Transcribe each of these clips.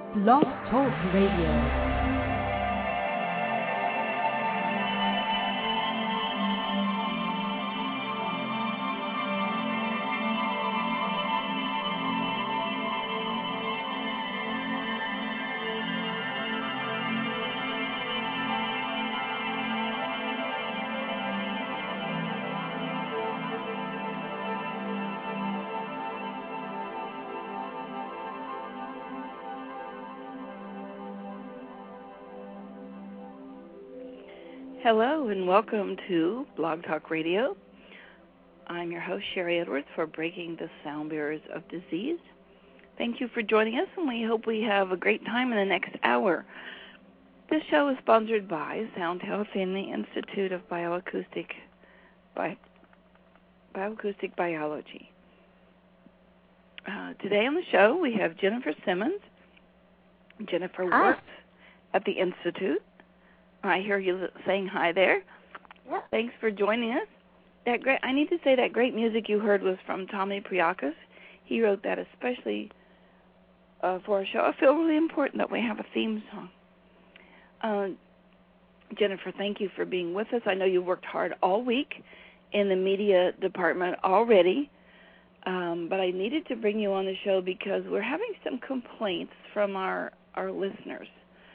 Blog Talk Radio. Hello and welcome to Blog Talk Radio. I'm your host, Sherry Edwards, for Breaking the Sound Barriers of Disease. Thank you for joining us, and we hope we have a great time in the next hour. This show is sponsored by Sound Health and the Institute of Bioacoustic Biology. Today on the show, we have Jennifer Simmons. Jennifer works at the Institute. I hear you saying hi there. Yeah. Thanks for joining us. I need to say that great music you heard was from Tommy Priakos. He wrote that especially for our show. I feel really important that we have a theme song. Jennifer, thank you for being with us. I know you worked hard all week in the media department already, but I needed to bring you on the show because we're having some complaints from our listeners.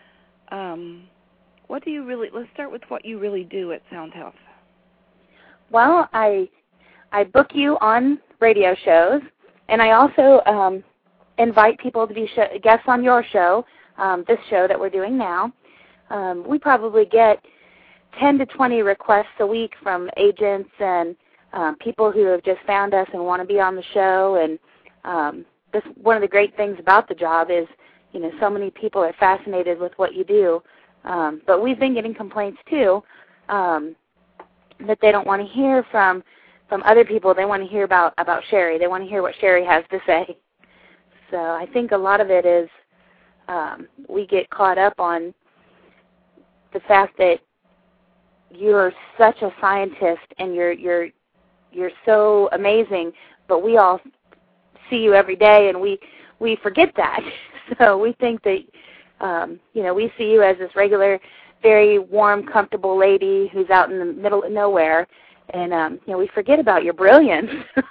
Let's start with what you really do at Sound Health. Well, I book you on radio shows, and I also invite people to be guests on your show, this show that we're doing now. We probably get 10 to 20 requests a week from agents and people who have just found us and want to be on the show. And one of the great things about the job is, so many people are fascinated with what you do. But we've been getting complaints, too, that they don't want to hear from other people. They want to hear about Sherry. They want to hear what Sherry has to say. So I think a lot of it is we get caught up on the fact that you're such a scientist and you're so amazing, but we all see you every day, and we forget that. So we think that we see you as this regular, very warm, comfortable lady who's out in the middle of nowhere, and we forget about your brilliance.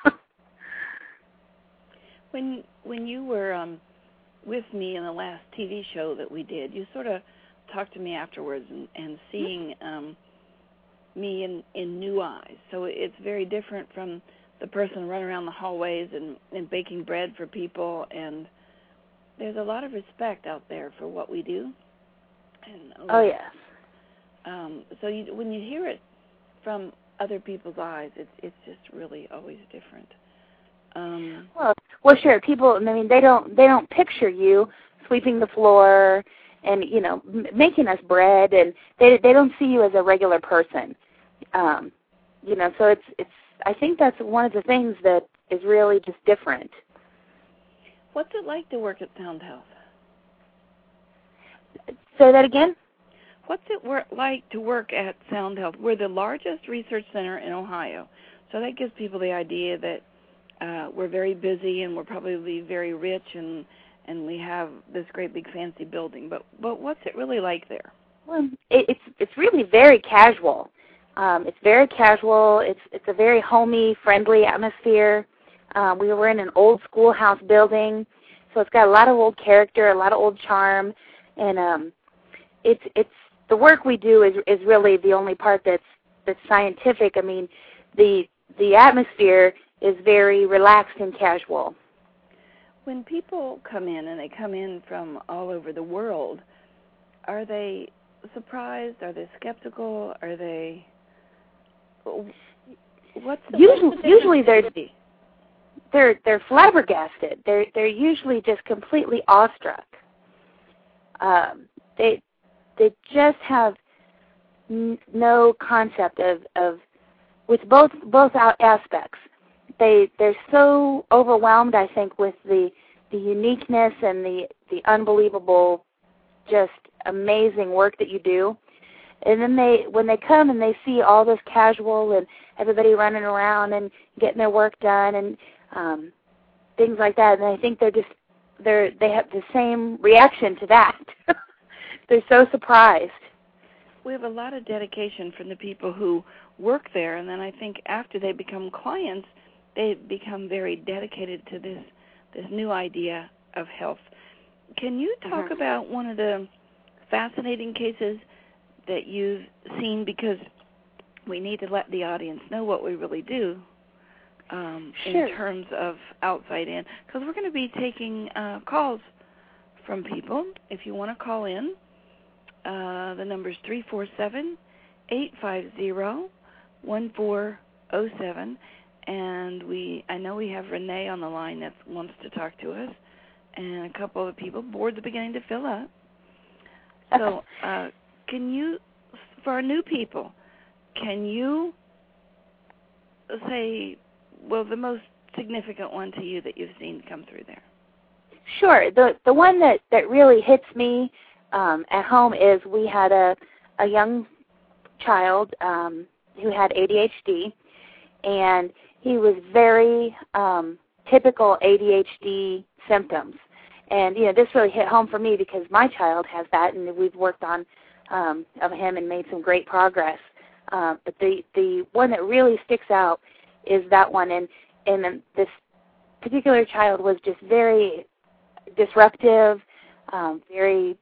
When you were with me in the last TV show that we did, you sort of talked to me afterwards and seeing me in new eyes. So it's very different from the person running around the hallways and baking bread for people, and there's a lot of respect out there for what we do. Oh, yes. So when you hear it from other people's eyes, it's just really always different. Well, sure. People, they don't picture you sweeping the floor and making us bread, and they don't see you as a regular person. So it's. I think that's one of the things that is really just different. What's it like to work at Sound Health? Say that again? What's it like to work at Sound Health? We're the largest research center in Ohio, so that gives people the idea that we're very busy and we're probably very rich and we have this great big fancy building. But what's it really like there? Well, it's really very casual. It's very casual. It's a very homey, friendly atmosphere. We were in an old schoolhouse building, so it's got a lot of old character, a lot of old charm, and it's the work we do is really the only part that's scientific. The atmosphere is very relaxed and casual. When people come in, and they come in from all over the world, are they surprised? Are they skeptical? Are they? Usually they're flabbergasted. They're usually just completely awestruck. They just have no concept of with both aspects. They're so overwhelmed, I think, with the uniqueness and the unbelievable, just amazing work that you do. And then when they come and they see all this casual and everybody running around and getting their work done and things like that, and I think they're just they have the same reaction to that. They're so surprised. We have a lot of dedication from the people who work there, and then I think after they become clients, they become very dedicated to this new idea of health. Can you talk about one of the fascinating cases that you've seen, because we need to let the audience know what we really do in terms of outside in, because we're going to be taking calls from people. If you want to call in, the number is 347-850-1407, and I know we have Renee on the line that wants to talk to us, and a couple of people. Boards are beginning to fill up. So can you, for our new people, can you say, well, the most significant one to you that you've seen come through there? Sure. The one that really hits me at home is we had a young child who had ADHD, and he was very typical ADHD symptoms. And, this really hit home for me because my child has that, and we've worked on of him and made some great progress. But the one that really sticks out is that one. And this particular child was just very disruptive, very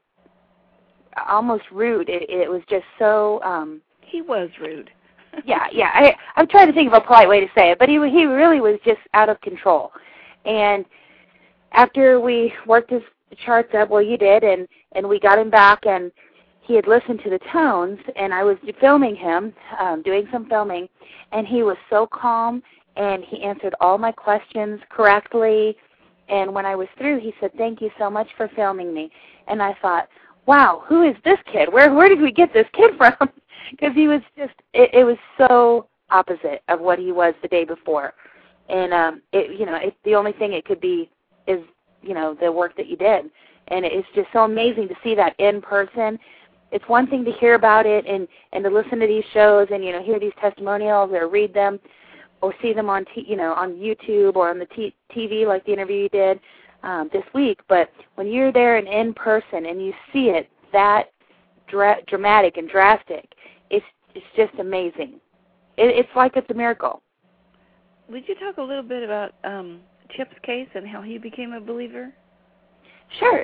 almost rude. It was just so... he was rude. Yeah. I'm trying to think of a polite way to say it, but he really was just out of control. And after we worked his charts up, well, you did, and we got him back, and he had listened to the tones, and I was filming him, doing some filming, and he was so calm, and he answered all my questions correctly. And when I was through, he said, "Thank you so much for filming me." And I thought, wow, who is this kid? Where did we get this kid from? Because he was just, it was so opposite of what he was the day before. And, the only thing it could be is, the work that you did. And it's just so amazing to see that in person. It's one thing to hear about it and to listen to these shows and, hear these testimonials or read them or see them on, on YouTube or on the TV like the interview you did this week. But when you're there and in person and you see it that dramatic and drastic, it's just amazing. It's like it's a miracle. Would you talk a little bit about Chip's case and how he became a believer? Sure.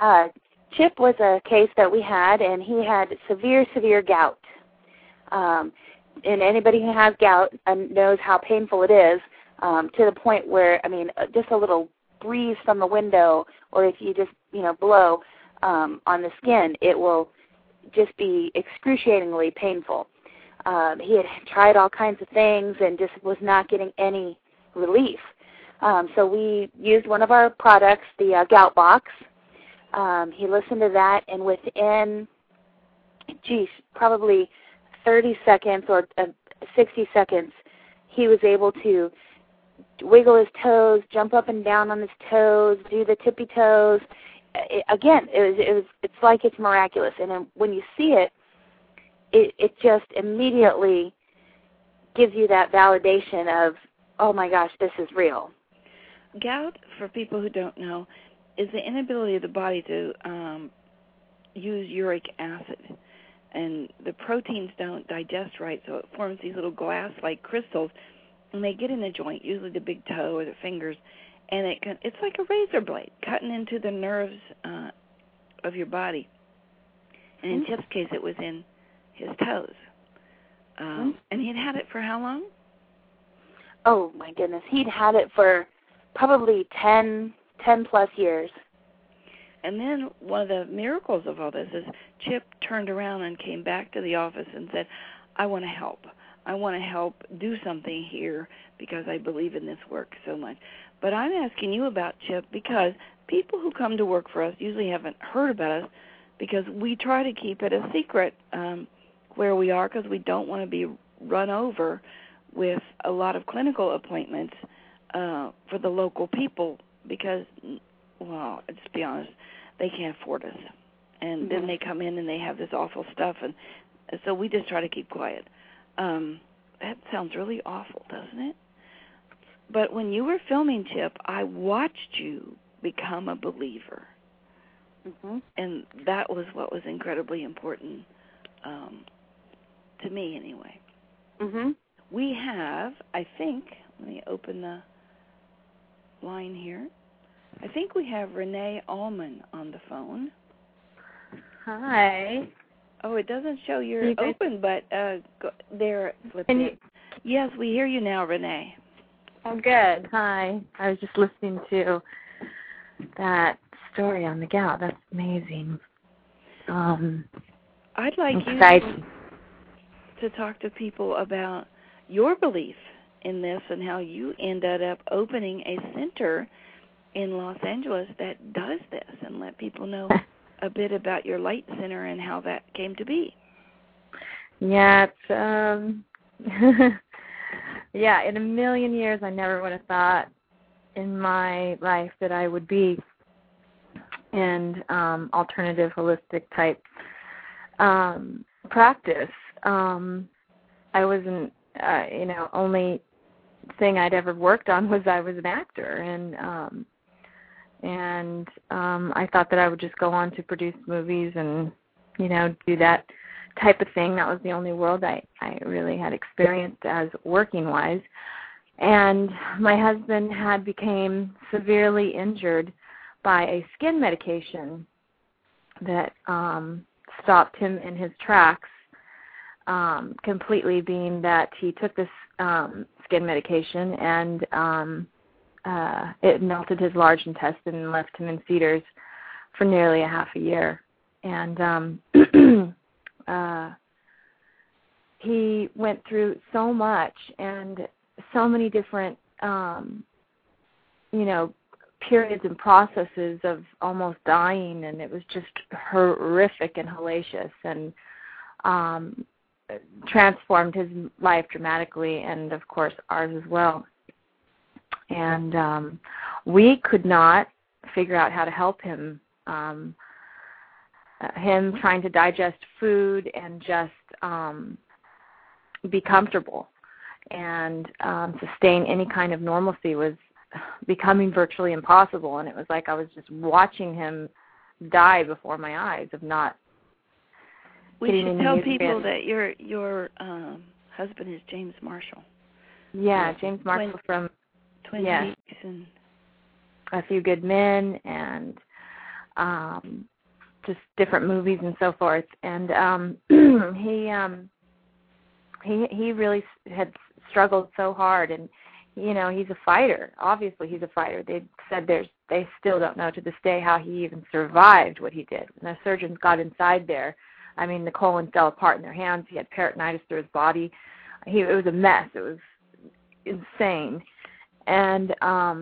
Chip was a case that we had, and he had severe gout. And anybody who has gout knows how painful it is, to the point where, just a little breeze from the window, or if you just, blow on the skin, it will just be excruciatingly painful. He had tried all kinds of things and just was not getting any relief. So we used one of our products, the Gout Box. He listened to that, and within, probably 30 seconds or 60 seconds, he was able to wiggle his toes, jump up and down on his toes, do the tippy toes. It's like it's miraculous. And then when you see it, it just immediately gives you that validation of, oh my gosh, this is real. Gout, for people who don't know, is the inability of the body to use uric acid. And the proteins don't digest right, so it forms these little glass-like crystals, and they get in the joint, usually the big toe or the fingers, and it's like a razor blade cutting into the nerves of your body. And in Chip's case, it was in his toes. And he'd had it for how long? Oh, my goodness. He'd had it for probably 10 plus years. And then one of the miracles of all this is Chip turned around and came back to the office and said, I want to help. I want to help do something here because I believe in this work so much. But I'm asking you about Chip because people who come to work for us usually haven't heard about us because we try to keep it a secret where we are because we don't want to be run over with a lot of clinical appointments for the local people because, well, let's be honest, they can't afford us. And then they come in and they have this awful stuff, and so we just try to keep quiet. That sounds really awful, doesn't it? But when you were filming Chip, I watched you become a believer. Mm-hmm. And that was what was incredibly important to me anyway. Mm-hmm. We have, I think, let me open the line here. I think we have Renee Allman on the phone. Hi. Oh, it doesn't show you're open, but there. Yes, we hear you now, Renee. Oh, good. Hi. I was just listening to that story on the gout. That's amazing. I'd like you to talk to people about your belief in this and how you ended up opening a center in Los Angeles that does this, and let people know a bit about your Light Center and how that came to be. Yeah, it's, yeah, in a million years I never would have thought in my life that I would be in alternative holistic type practice. I wasn't, only thing I'd ever worked on was I was an actor, and I thought that I would just go on to produce movies and, do that type of thing. That was the only world I really had experienced as working-wise. And my husband had became severely injured by a skin medication that stopped him in his tracks completely, being that he took this skin medication and it melted his large intestine and left him in Cedars for nearly a half a year. And he went through so much and so many different, periods and processes of almost dying, and it was just horrific and hellacious, and transformed his life dramatically, and of course ours as well. And we could not figure out how to help him. Him trying to digest food and just be comfortable and sustain any kind of normalcy was becoming virtually impossible. And it was like I was just watching him die before my eyes of not. We should tell people that your husband is James Marshall. Yeah, James Marshall from Twin Peaks and A Few Good Men and just different movies and so forth. And he really had struggled so hard, and he's a fighter. Obviously, he's a fighter. They said they still don't know to this day how he even survived what he did. When the surgeons got inside there, I mean, the colon fell apart in their hands. He had peritonitis through his body. It was a mess. It was insane. And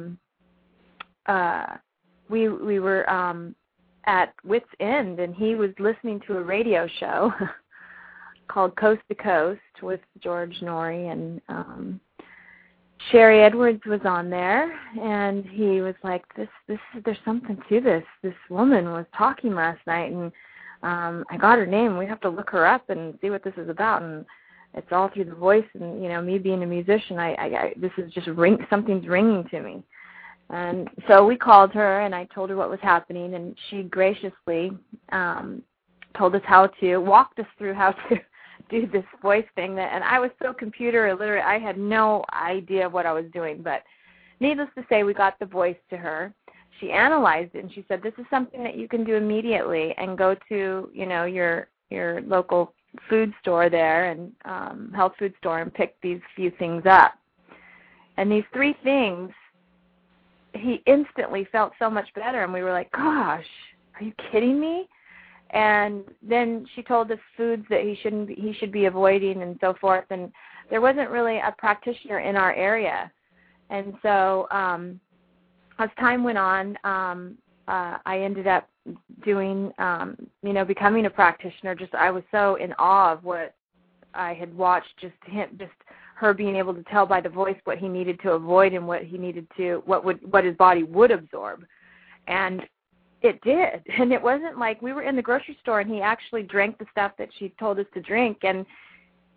we were at wit's end, and he was listening to a radio show called Coast to Coast with George Norrie, and Sherry Edwards was on there, and he was like, there's something to this. This woman was talking last night, and I got her name. We have to look her up and see what this is about. And it's all through the voice, and me being a musician, I this is just something's ringing to me. And so we called her, and I told her what was happening, and she graciously told us walked us through how to do this voice thing. And I was so computer illiterate, I had no idea what I was doing. But needless to say, we got the voice to her. She analyzed it, and she said, this is something that you can do immediately, and go to, your local food store there, and health food store, and pick these few things up. And these 3 things, he instantly felt so much better, and we were like, gosh, are you kidding me? And then she told us foods that he should be avoiding and so forth, and there wasn't really a practitioner in our area. And so as time went on, I ended up doing, becoming a practitioner. I was so in awe of what I had watched, just her being able to tell by the voice what he needed to avoid and what his body would absorb. And it did. And it wasn't like we were in the grocery store and he actually drank the stuff that she told us to drink. And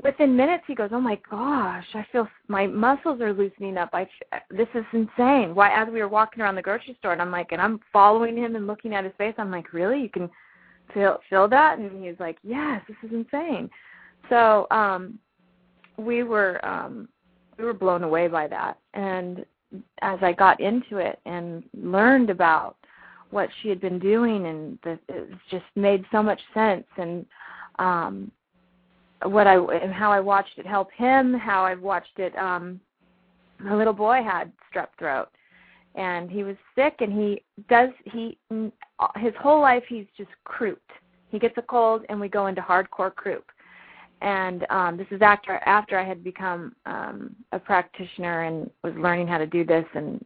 within minutes, he goes, "Oh my gosh, I feel my muscles are loosening up. This is insane." Why? As we were walking around the grocery store, and I'm following him and looking at his face. I'm like, "Really? You can feel that?" And he's like, "Yes, this is insane." So we were blown away by that. And as I got into it and learned about what she had been doing, and it just made so much sense. And and how I watched it help him, how I watched it. My little boy had strep throat, and he was sick, and his whole life he's just crouped. He gets a cold, and we go into hardcore croup. And this is after I had become a practitioner and was learning how to do this, and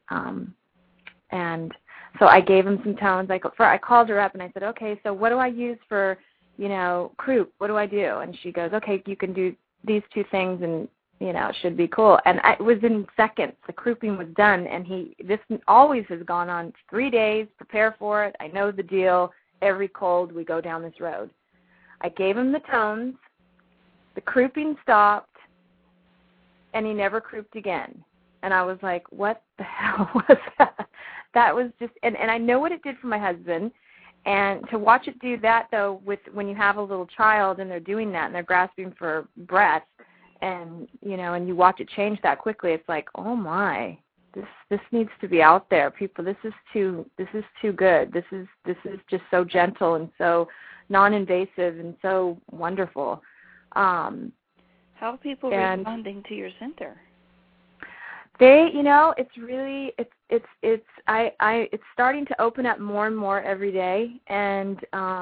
so I gave him some tones. I called her up and I said, "Okay, so what do I use for, croup? What do I do?" And she goes, "Okay, you can do these two things, and it should be cool." And it was in seconds. The crouping was done, and this always has gone on 3 days. Prepare for it. I know the deal. Every cold, we go down this road. I gave him the tones. The crouping stopped, and he never crouped again. And I was like, what the hell was that? That was just, and I know what it did for my husband. And to watch it do that, though, when you have a little child and they're doing that and they're grasping for breath, and and you watch it change that quickly, it's like, oh my, this needs to be out there, people. This is too good. This is just so gentle and so non-invasive and so wonderful. How are people responding to your center? They, it's really, it's starting to open up more and more every day, and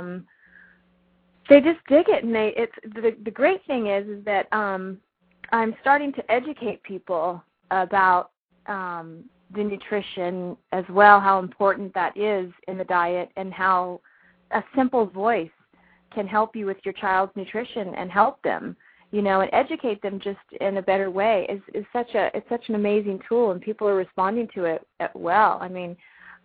they just dig it. And the great thing is that I'm starting to educate people about the nutrition as well, how important that is in the diet, and how a simple voice can help you with your child's nutrition and help them, and educate them just in a better way is such an amazing tool, and people are responding to it well. I mean,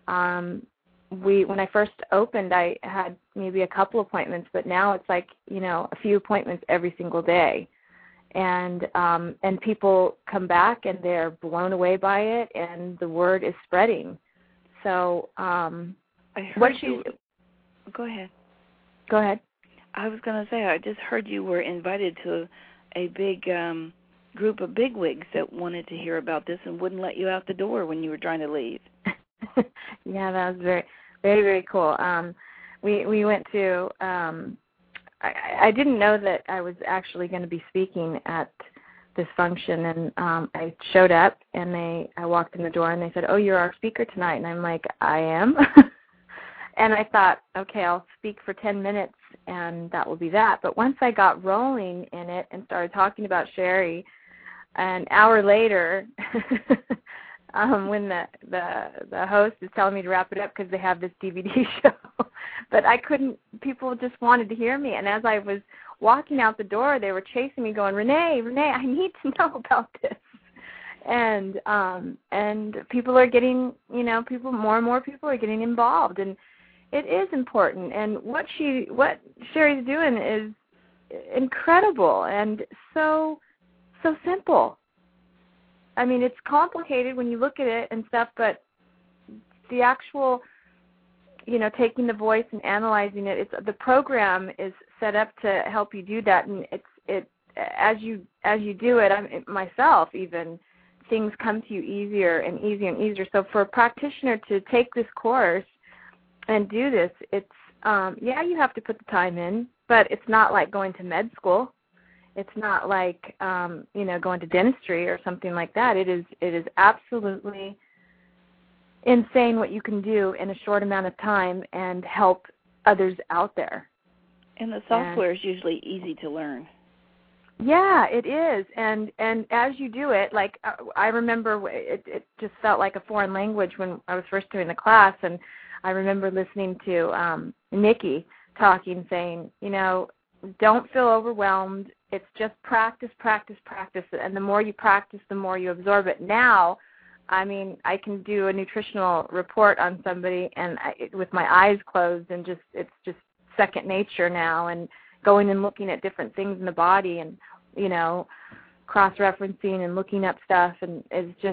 when I first opened, I had maybe a couple appointments, but now it's like, a few appointments every single day. And people come back and they're blown away by it, and the word is spreading. So, I heard you. Go ahead. Go ahead. I was going to say, I just heard you were invited to a big group of bigwigs that wanted to hear about this and wouldn't let you out the door when you were trying to leave. Yeah, that was very, very, very cool. We went to, I didn't know that I was actually going to be speaking at this function, and I showed up, and I walked in the door, and they said, "Oh, you're our speaker tonight." And I'm like, "I am?" And I thought, okay, I'll speak for 10 minutes, and that will be that. But once I got rolling in it and started talking about Sherry, an hour later, when the host is telling me to wrap it up because they have this DVD show, but I couldn't, people just wanted to hear me. And as I was walking out the door, they were chasing me going, Renee, I need to know about this. And people are getting, more and more people are getting involved, and it is important. And what Sherry's doing is incredible and so simple. I mean, it's complicated when you look at it and stuff, but the actual, taking the voice and analyzing it, the program is set up to help you do that. And as you do it, myself even, things come to you easier and easier and easier. So for a practitioner to take this course and do this, it's you have to put the time in, but it's not like going to med school. It's not like going to dentistry or something like that. It is absolutely insane what you can do in a short amount of time and help others out there. And the software is usually easy to learn. Yeah, it is. And as you do it, like I remember it just felt like a foreign language when I was first doing the class, and I remember listening to Nikki talking, saying, don't feel overwhelmed. It's just practice, and the more you practice, the more you absorb it. Now, I mean, I can do a nutritional report on somebody and with my eyes closed, and it's just second nature now, and going and looking at different things in the body and cross-referencing and looking up stuff, and is just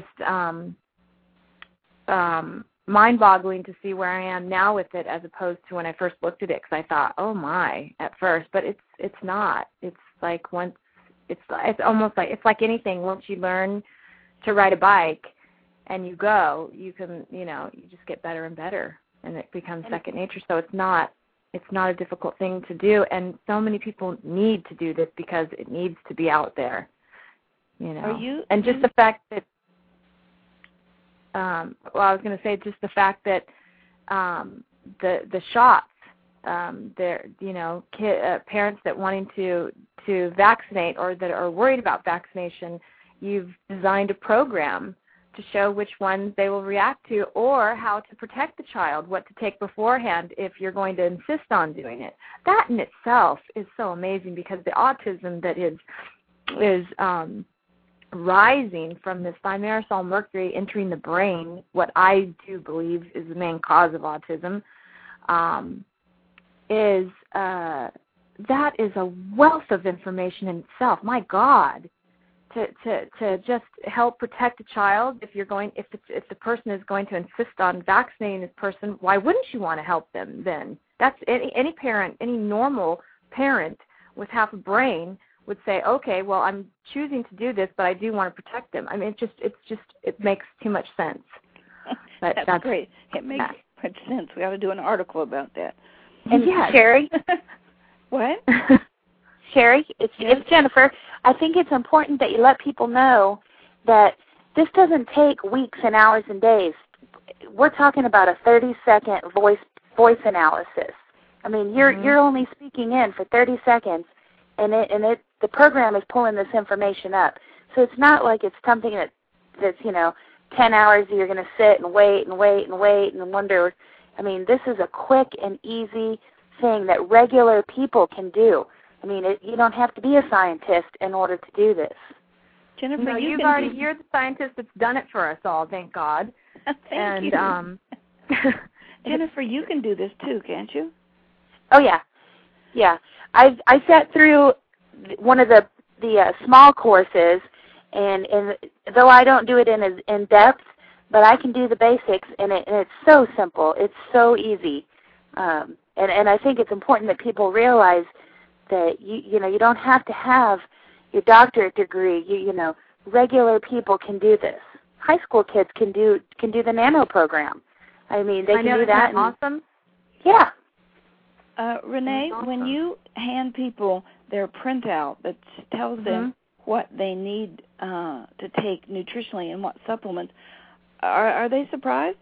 mind-boggling to see where I am now with it as opposed to when I first looked at it, because I thought, oh my, at first, but it's not. It's like it's almost like, it's like anything. Once you learn to ride a bike and you go, you can, you just get better and better, and it becomes second nature. So it's not a difficult thing to do, and so many people need to do this because it needs to be out there, and just the fact that, I was going to say just the fact that the shots, parents that wanting to vaccinate or that are worried about vaccination, you've designed a program to show which ones they will react to, or how to protect the child, what to take beforehand if you're going to insist on doing it. That in itself is so amazing, because the autism that is rising from this thimerosal mercury entering the brain, what I do believe is the main cause of autism, that is a wealth of information in itself. My God. To just help protect a child, if the person is going to insist on vaccinating this person, why wouldn't you want to help them then? That's any parent, any normal parent with half a brain would say, okay, well, I'm choosing to do this, but I do want to protect them. I mean, it makes too much sense. But that's great. It makes much sense. We ought to do an article about that. And Sherry, what? Sherry, it's Jennifer. I think it's important that you let people know that this doesn't take weeks and hours and days. We're talking about a 30-second voice analysis. I mean, you're only speaking in for 30 seconds, and the program is pulling this information up. So it's not like it's something that's 10 hours that you're going to sit and wait and wonder. I mean, this is a quick and easy thing that regular people can do. I mean, you don't have to be a scientist in order to do this. Jennifer, no, you're the scientist that's done it for us all, thank God. Thank you. Jennifer, you can do this too, can't you? Oh yeah, yeah. I sat through one of the small courses, and though I don't do it in depth, but I can do the basics, and it's so simple. It's so easy, and I think it's important that people realize that you don't have to have your doctorate degree. Regular people can do this. High school kids can do the nano program. I mean, they can do that. Awesome. Yeah. Renee, when you hand people their printout that tells them what they need to take nutritionally and what supplements, are they surprised?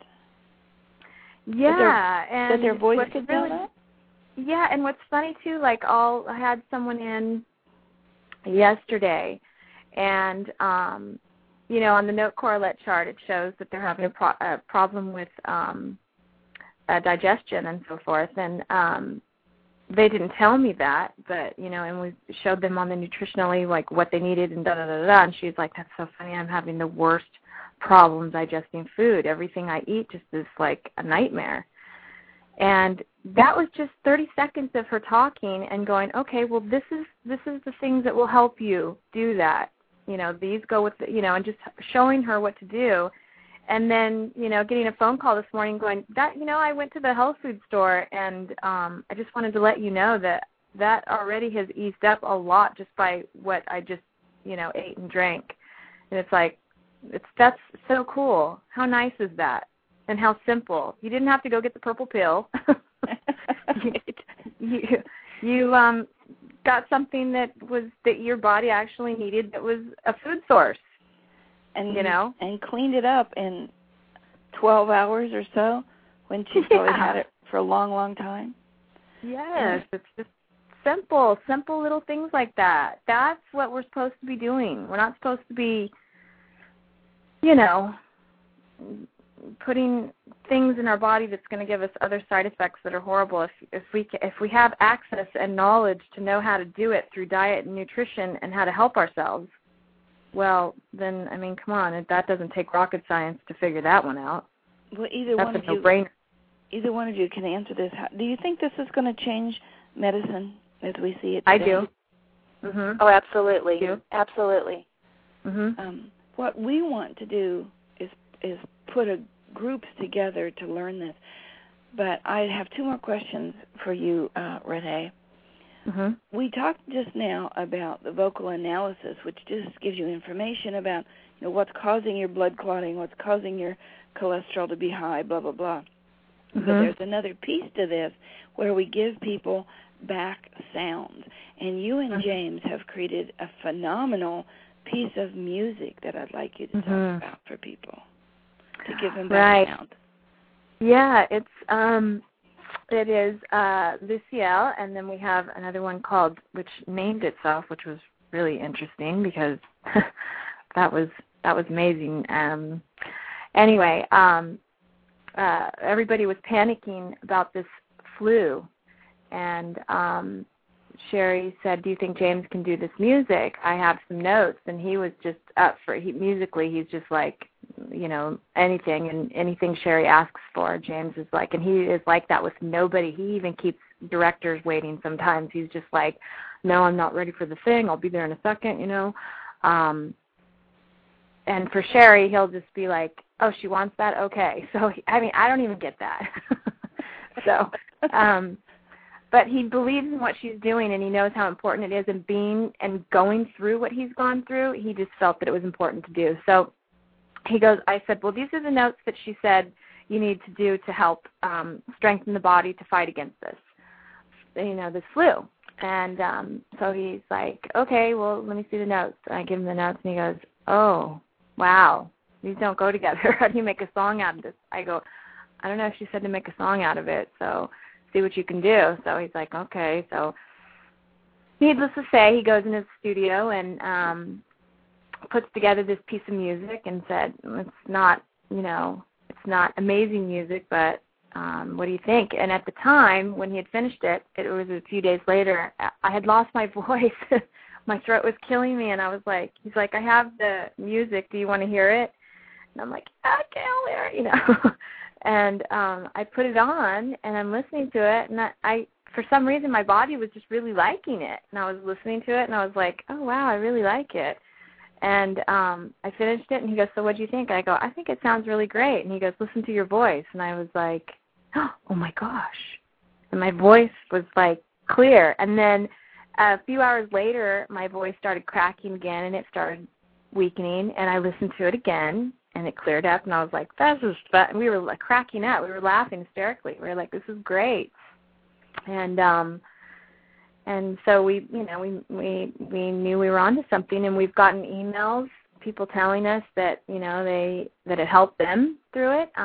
Yeah, that their voice could tell that? Yeah, and what's funny too, I had someone in yesterday, and on the note correlate chart, it shows that they're having a problem with digestion and so forth, and they didn't tell me that, but and we showed them on the nutritionally what they needed and and she's like, that's so funny, I'm having the worst problem digesting food. Everything I eat just is like a nightmare. And that was just 30 seconds of her talking and going, okay, well, this is the things that will help you do that. These go with, and just showing her what to do. And then, getting a phone call this morning going, I went to the health food store, and I just wanted to let you know that already has eased up a lot just by what I just, ate and drank. And it's like, that's so cool. How nice is that? And how simple. You didn't have to go get the purple pill. you got something that your body actually needed that was a food source. And and cleaned it up in 12 hours or so when she's probably had it for a long, long time. Yes, it's just simple little things like that. That's what we're supposed to be doing. We're not supposed to be, putting things in our body that's going to give us other side effects that are horrible. If we have access and knowledge to know how to do it through diet and nutrition and how to help ourselves, well, then, I mean, come on, that doesn't take rocket science to figure that one out. Well, that's a no-brainer. Either one of you can answer this. Do you think this is going to change medicine as we see it today? I do. Mm-hmm. Oh, absolutely. You? Absolutely. Mm-hmm. What we want to do is put groups together to learn this. But I have two more questions for you, Renee. Mm-hmm. We talked just now about the vocal analysis, which just gives you information about what's causing your blood clotting, what's causing your cholesterol to be high, blah, blah, blah. Mm-hmm. But there's another piece to this where we give people back sounds. And you and James have created a phenomenal piece of music that I'd like you to talk about for people, to give them back sound. Yeah, it is Luciel, and then we have another one which named itself, which was really interesting because that was amazing. Anyway, everybody was panicking about this flu, and Sherry said, "Do you think James can do this music? I have some notes," and he was just up for musically. He's just like, anything and anything Sherry asks for, James is like, and he is like that with nobody. He even keeps directors waiting sometimes. He's just like, "No, I'm not ready for the thing. I'll be there in a second," And for Sherry, he'll just be like, "Oh, she wants that? Okay." So, I don't even get that. So, but he believes in what she's doing, and he knows how important it is, and going through what he's gone through, he just felt that it was important to do. So he goes, I said, "Well, these are the notes that she said you need to do to help strengthen the body to fight against this, this flu." And so he's like, "Okay, well, let me see the notes." I give him the notes, and he goes, "Oh, wow, these don't go together. How do you make a song out of this?" I go, "I don't know if she said to make a song out of it, so see what you can do." So he's like, "Okay." So needless to say, he goes in his studio and puts together this piece of music and said, "It's not amazing music, but what do you think?" And at the time, when he had finished it, it was a few days later, I had lost my voice. My throat was killing me, and I was like, he's like, "I have the music. Do you want to hear it?" And I'm like, "Okay, I'll hear it," And I put it on, and I'm listening to it, and I for some reason, my body was just really liking it. And I was listening to it, and I was like, "Oh, wow, I really like it." And I finished it, and he goes, "So what do you think?" I go, "I think it sounds really great." And he goes, "Listen to your voice." And I was like, "Oh, my gosh." And my voice was, like, clear. And then a few hours later, my voice started cracking again, and it started weakening. And I listened to it again, and it cleared up. And I was like, "This is fun." And we were, like, cracking up. We were laughing hysterically. We were like, "This is great." And so we knew we were onto something, and we've gotten emails, people telling us that that it helped them through it.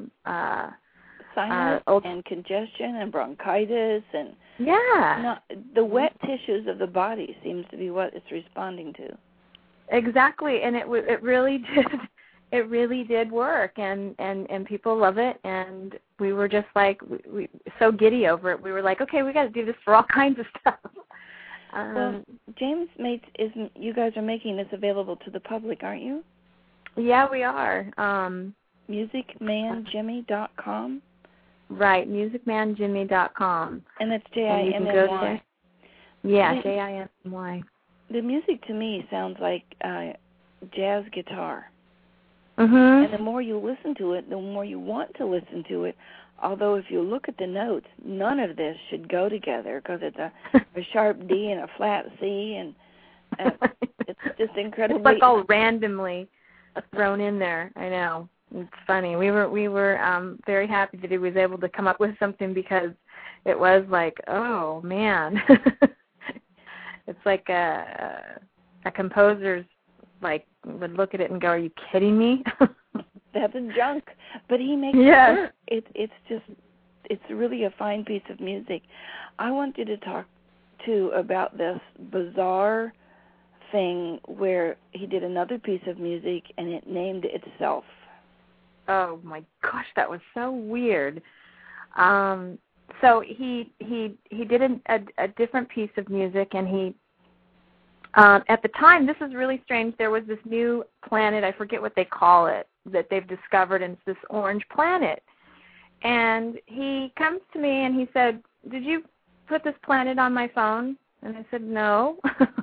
Sinus and congestion and bronchitis and the wet tissues of the body seems to be what it's responding to. Exactly, and it really did. It really did work, and people love it, and we were just like we so giddy over it. We were like, okay, we got to do this for all kinds of stuff. Well, James you guys are making this available to the public, aren't you? Yeah, we are. MusicManJimmy.com. Right, MusicManJimmy.com. And that's JIMMY. Yeah, JIMMY. The music to me sounds like jazz guitar. Mm-hmm. And the more you listen to it, the more you want to listen to it. Although if you look at the notes, none of this should go together because it's a sharp D and a flat C, and it's just incredibly. It's like all randomly thrown in there. I know. It's funny. We were very happy that he was able to come up with something because it was like, oh man, it's like a composer's like would look at it and go, "Are you kidding me?" That's junk, but he makes it work. It's really a fine piece of music. I want you to talk too about this bizarre thing where he did another piece of music and it named itself. Oh my gosh, that was so weird. So he did a different piece of music, and he at the time, this is really strange. There was this new planet, I forget what they call it, that they've discovered, and it's this orange planet. And he comes to me and he said, "Did you put this planet on my phone?" And I said, "No."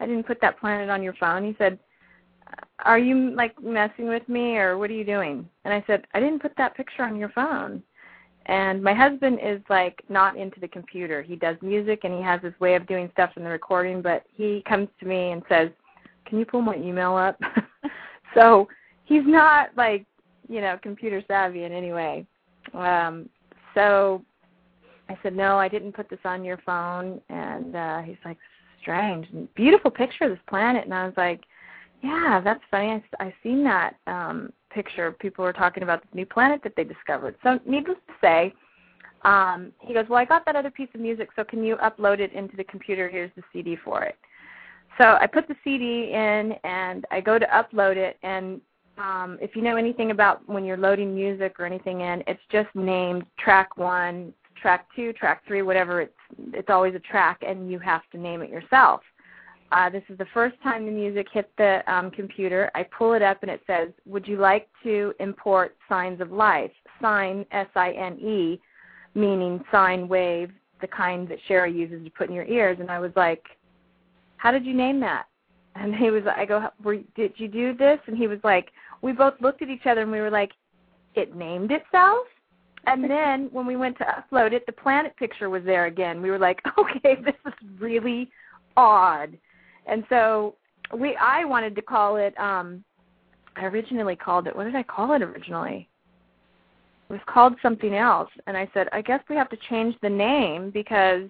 I didn't put that planet on your phone. He said, are you, like, messing with me, or what are you doing? And I said, I didn't put that picture on your phone. And my husband is, like, not into the computer. He does music, and he has his way of doing stuff in the recording, but he comes to me and says, can you pull my email up? So he's not, like, you know, computer savvy in any way. So I said, no, I didn't put this on your phone. And he's like, strange. And beautiful picture of this planet. And I was like, yeah, that's funny. I seen that picture. People were talking about this new planet that they discovered. So needless to say, he goes, well, I got that other piece of music, so can you upload it into the computer? Here's the CD for it. So I put the CD in, and I go to upload it, and if you know anything about when you're loading music or anything in, it's just named track 1, track 2, track 3, whatever. It's always a track, and you have to name it yourself. This is the first time the music hit the computer. I pull it up, and it says, would you like to import Signs of Life? Sine, S-I-N-E, meaning sine wave, the kind that Sherry uses to put in your ears. And I was like, how did you name that? And he was, I go, did you do this? And he was like, we both looked at each other, and we were like, it named itself? And then when we went to upload it, the planet picture was there again. We were like, okay, this is really odd. And so I wanted to call it, I originally called it, what did I call it originally? It was called something else. And I said, I guess we have to change the name because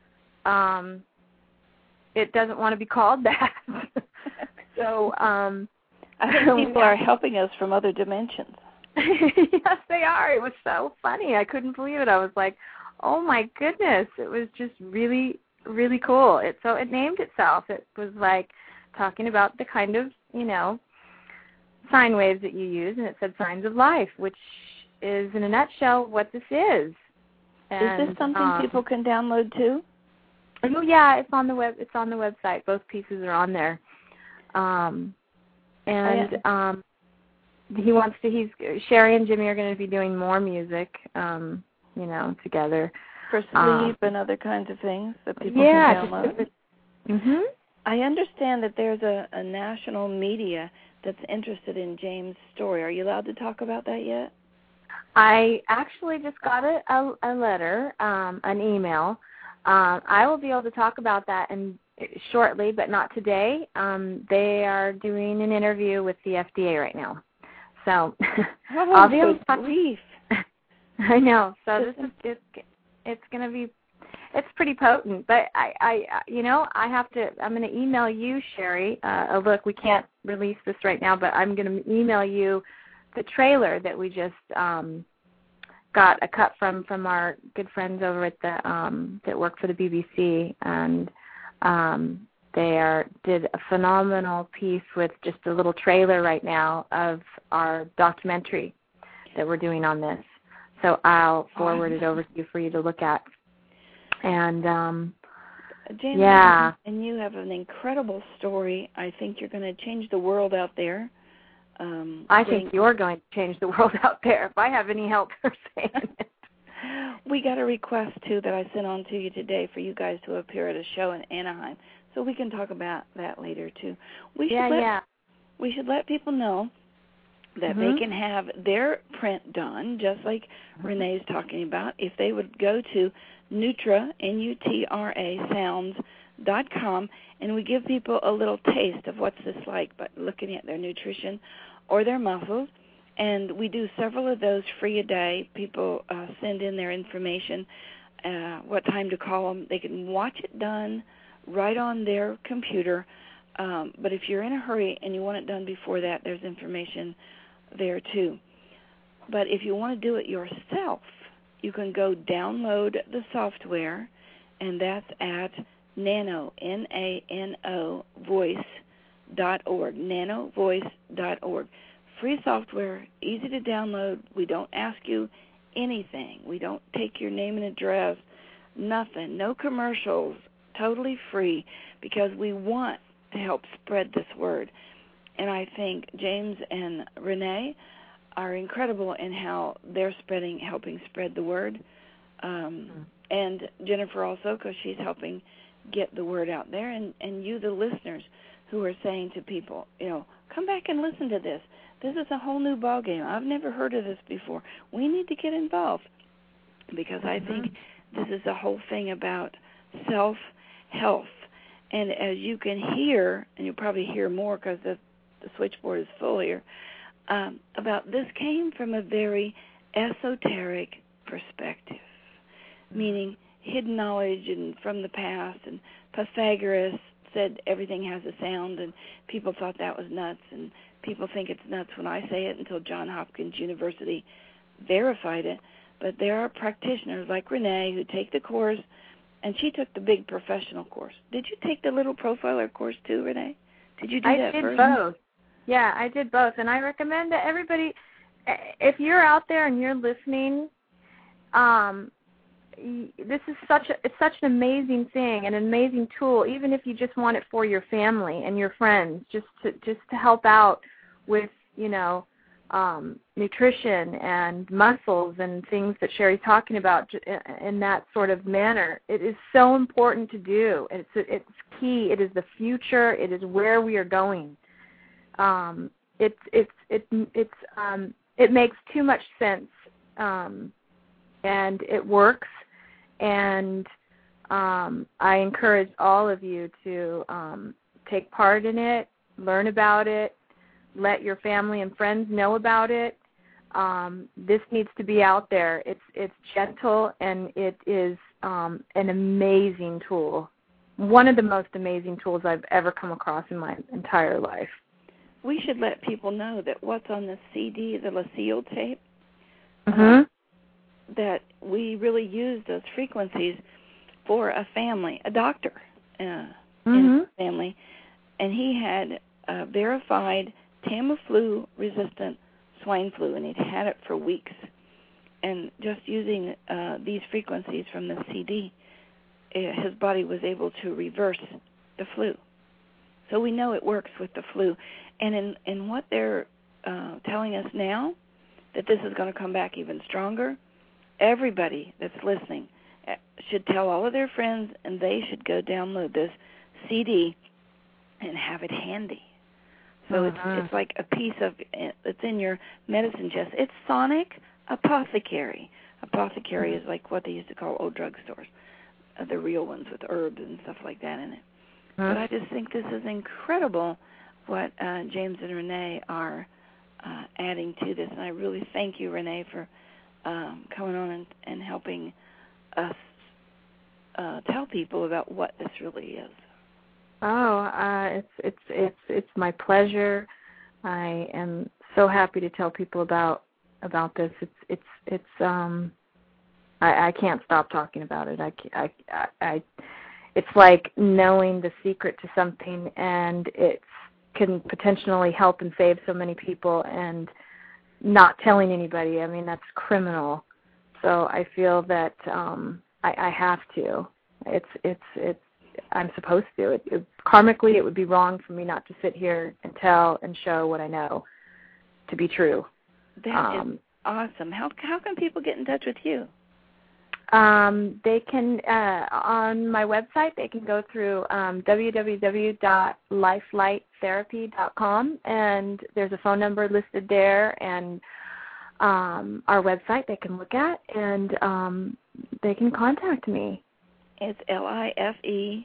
it doesn't want to be called that. So I think people are helping us from other dimensions. Yes, they are. It was so funny. I couldn't believe it. I was like, oh, my goodness. It was just really, really cool. So it named itself. It was like talking about the kind of, you know, sine waves that you use, and it said Signs of Life, which is, in a nutshell, what this is. And, is this something people can download too? Oh yeah, it's on the web. It's on the website. Both pieces are on there. He wants to. Sherry and Jimmy are going to be doing more music, you know, together for sleep and other kinds of things that people can download. Mhm. I understand that there's a national media that's interested in James' story. Are you allowed to talk about that yet? I actually just got a letter, an email. I will be able to talk about that shortly, but not today. They are doing an interview with the FDA right now. So I'll be able to talk. I know. So it's going to be, it's pretty potent. But I'm going to email you, Sherry. Look, we can't release this right now, but I'm going to email you the trailer that we just got a cut from our good friends over at the that work for the BBC, and they did a phenomenal piece with just a little trailer right now of our documentary that we're doing on this. So I'll forward it over to you for you to look at. And James, yeah, and you have an incredible story. I think you're going to change the world out there. I think you're going to change the world out there if I have any help for saying it. We got a request, too, that I sent on to you today for you guys to appear at a show in Anaheim, so we can talk about that later, too. We should let people know that they can have their print done, just like Renee's talking about, if they would go to Nutra, N-U-T-R-A, sounds.com, and we give people a little taste of what's this like by looking at their nutrition or their muscles. And we do several of those free a day. People send in their information, what time to call them. They can watch it done right on their computer. But if you're in a hurry and you want it done before that, there's information there too. But if you want to do it yourself, you can go download the software, and that's at Nano, N-A-N-O, voice.org, nanovoice.org. Free software, easy to download. We don't ask you anything. We don't take your name and address, nothing, no commercials, totally free, because we want to help spread this word. And I think James and Renee are incredible in how they're helping spread the word. And Jennifer also, because she's helping get the word out there, and you, the listeners, who are saying to people, come back and listen to this. This is a whole new ballgame. I've never heard of this before. We need to get involved, because I think this is a whole thing about self-health. And as you can hear, and you'll probably hear more because the switchboard is full here, about this came from a very esoteric perspective, meaning hidden knowledge and from the past, and Pythagoras said everything has a sound, and people thought that was nuts, and people think it's nuts when I say it until Johns Hopkins University verified it. But there are practitioners like Renee who take the course, and she took the big professional course. Did you take the little profiler course too, Renee? Did you do that first? I did both. Yeah, I did both, and I recommend that everybody, if you're out there and you're listening, this is such an amazing thing, an amazing tool, even if you just want it for your family and your friends, just to help out with, nutrition and muscles and things that Sherry's talking about in that sort of manner. It is so important to do. It's key. It is the future. It is where we are going. It makes too much sense, and it works. And I encourage all of you to take part in it, learn about it, let your family and friends know about it. This needs to be out there. It's gentle, and it is an amazing tool. One of the most amazing tools I've ever come across in my entire life. We should let people know that what's on the CD, the Lucille tape, that we really use those frequencies for a family, a doctor in his family, and he had verified Tamiflu-resistant swine flu, and he'd had it for weeks. And just using these frequencies from the CD, his body was able to reverse the flu. So we know it works with the flu. And in what they're telling us now, that this is going to come back even stronger, everybody that's listening should tell all of their friends, and they should go download this CD and have it handy. So it's like a piece of it's in your medicine chest. It's Sonic Apothecary. Apothecary is like what they used to call old drugstores, the real ones with herbs and stuff like that in it. But I just think this is incredible what James and Renee are adding to this, and I really thank you, Renee, for coming on and helping us tell people about what this really is. Oh, it's my pleasure. I am so happy to tell people about this. I can't stop talking about it. It's like knowing the secret to something, and it can potentially help and save so many people, and not telling anybody. I mean, that's criminal. So I feel that I have to. I'm supposed to. Karmically, it would be wrong for me not to sit here and tell and show what I know to be true. That is awesome. How can people get in touch with you? They can, on my website, they can go through www.lifelightTherapy.com, and there's a phone number listed there, and our website they can look at, and they can contact me. It's LIFELIGHT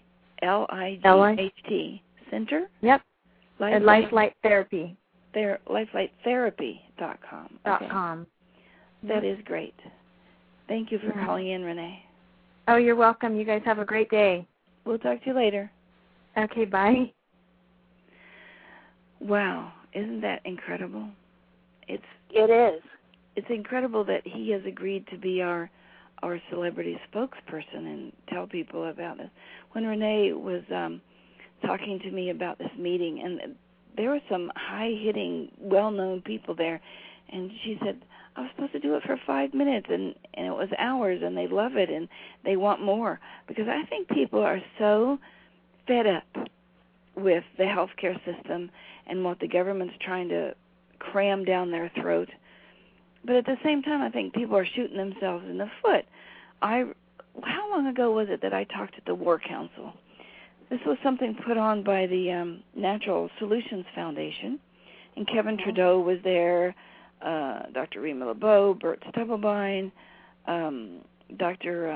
Center? Yep. And Lifelight Therapy. LifelightTherapy.com. Okay. .com. That is great. Thank you for calling in, Renee. Oh, you're welcome. You guys have a great day. We'll talk to you later. Okay, bye. Wow. Isn't that incredible? It is. It's incredible that he has agreed to be our celebrity spokesperson and tell people about this. When Renee was talking to me about this meeting, and there were some high-hitting, well-known people there, and she said, I was supposed to do it for 5 minutes, and it was hours, and they love it, and they want more. Because I think people are so fed up with the healthcare system and what the government's trying to cram down their throat. But at the same time, I think people are shooting themselves in the foot. How long ago was it that I talked at the War Council? This was something put on by the Natural Solutions Foundation, and Kevin Trudeau was there, Dr. Rima LeBeau, Bert Stubblebine, Dr.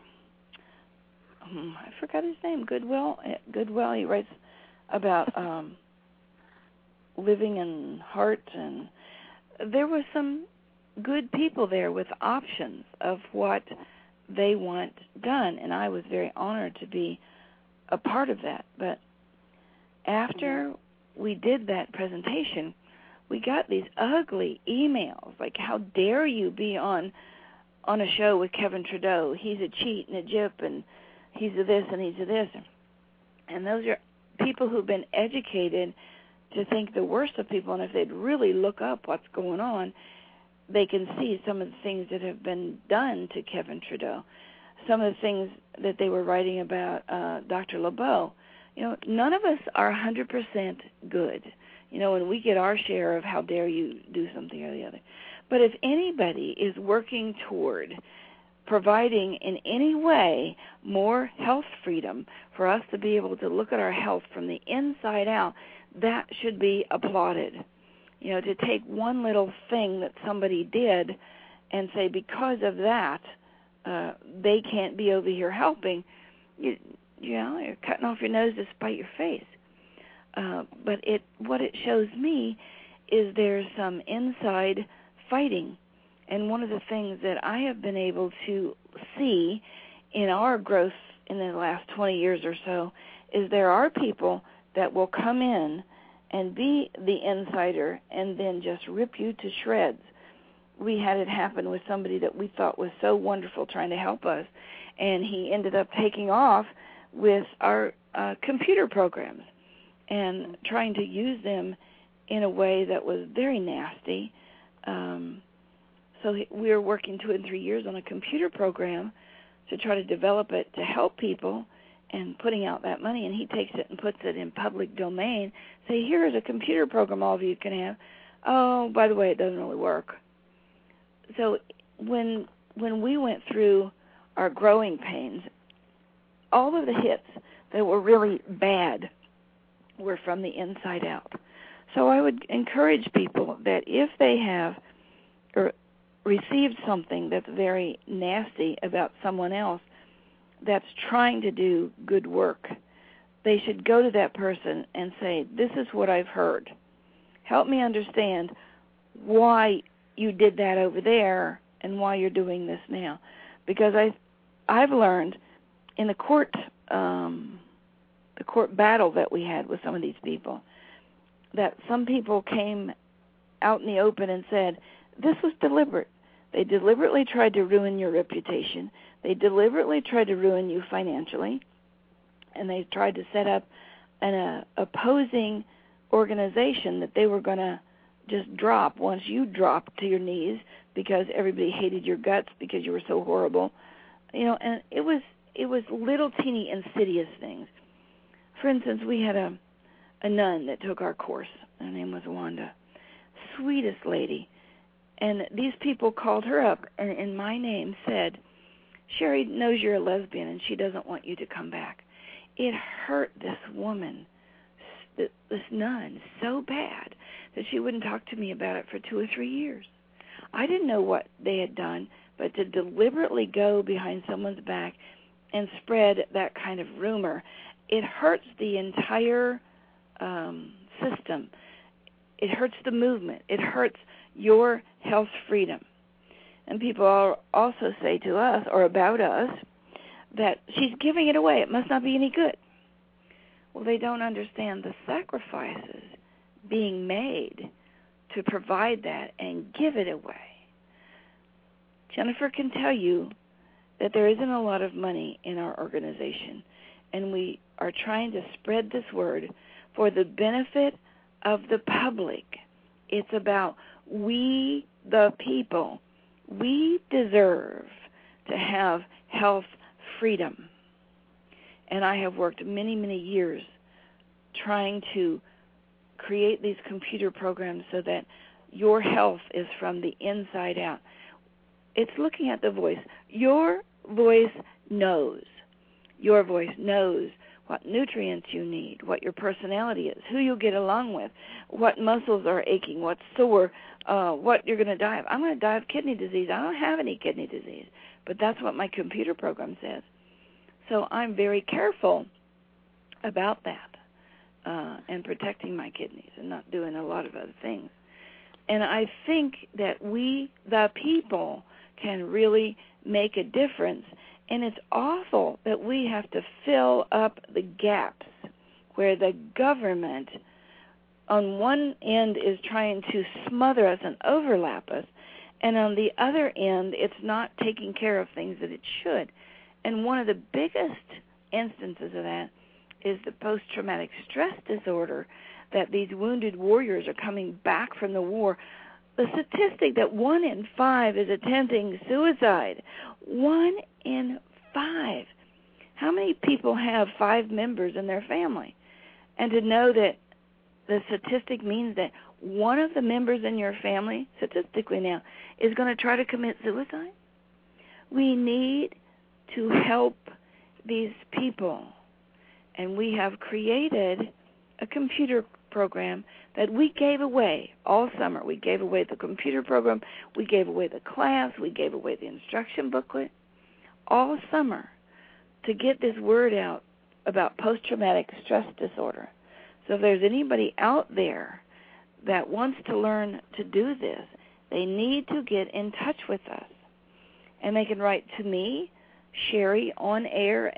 I forgot his name, Goodwell. He writes about living in heart, and there were some good people there with options of what they want done, and I was very honored to be a part of that. But after we did that presentation, we got these ugly emails, like, how dare you be on a show with Kevin Trudeau? He's a cheat and a gyp, and he's a this and he's a this. And those are people who've been educated to think the worst of people, and if they'd really look up what's going on, they can see some of the things that have been done to Kevin Trudeau, some of the things that they were writing about Dr. LeBeau. You know, none of us are 100% good, you know, and we get our share of how dare you do something or the other. But if anybody is working toward providing in any way more health freedom for us to be able to look at our health from the inside out, that should be applauded. You know, to take one little thing that somebody did and say because of that they can't be over here helping, you know, you're cutting off your nose to spite your face. But what it shows me is there's some inside fighting. And one of the things that I have been able to see in our growth in the last 20 years or so is there are people that will come in and be the insider and then just rip you to shreds. We had it happen with somebody that we thought was so wonderful trying to help us, and he ended up taking off with our computer programs and trying to use them in a way that was very nasty. So we were working 2 and 3 years on a computer program to try to develop it to help people and putting out that money, and he takes it and puts it in public domain, say, here is a computer program all of you can have. Oh, by the way, it doesn't really work. So when we went through our growing pains, all of the hits that were really bad were from the inside out. So I would encourage people that if they have received something that's very nasty about someone else that's trying to do good work, they should go to that person and say, this is what I've heard. Help me understand why you did that over there and why you're doing this now. Because I've learned in the court battle that we had with some of these people, that some people came out in the open and said, this was deliberate. They deliberately tried to ruin your reputation. They deliberately tried to ruin you financially. And they tried to set up an opposing organization that they were going to just drop once you dropped to your knees because everybody hated your guts because you were so horrible. You know, and it was little teeny insidious things. For instance, we had a nun that took our course. Her name was Wanda. Sweetest lady. And these people called her up and in my name said, Sherry knows you're a lesbian and she doesn't want you to come back. It hurt this woman, this nun, so bad that she wouldn't talk to me about it for 2 or 3 years. I didn't know what they had done, but to deliberately go behind someone's back and spread that kind of rumor, it hurts the entire system. It hurts the movement. It hurts your health freedom. And people also say to us, or about us, that she's giving it away. It must not be any good. Well, they don't understand the sacrifices being made to provide that and give it away. Jennifer can tell you that there isn't a lot of money in our organization, and we are trying to spread this word for the benefit of the public. It's about we, the people, we deserve to have health freedom. And I have worked many, many years trying to create these computer programs so that your health is from the inside out. It's looking at the voice. Your voice knows. Your voice knows what nutrients you need, what your personality is, who you get along with, what muscles are aching, what's sore, what you're going to die of. I'm going to die of kidney disease. I don't have any kidney disease, but that's what my computer program says. So I'm very careful about that and protecting my kidneys and not doing a lot of other things. And I think that we, the people, can really make a difference. And it's awful that we have to fill up the gaps where the government on one end is trying to smother us and overlap us, and on the other end it's not taking care of things that it should. And one of the biggest instances of that is the post-traumatic stress disorder, that these wounded warriors are coming back from the war. The statistic that 1 in 5 is attempting suicide. 1 in 5. How many people have 5 members in their family? And to know that the statistic means that one of the members in your family, statistically now, is going to try to commit suicide? We need to help these people. And we have created a computer program that we gave away all summer. We gave away the computer program, we gave away the class, we gave away the instruction booklet, all summer to get this word out about post-traumatic stress disorder. So if there's anybody out there that wants to learn to do this, they need to get in touch with us. And they can write to me, Sharry on Air,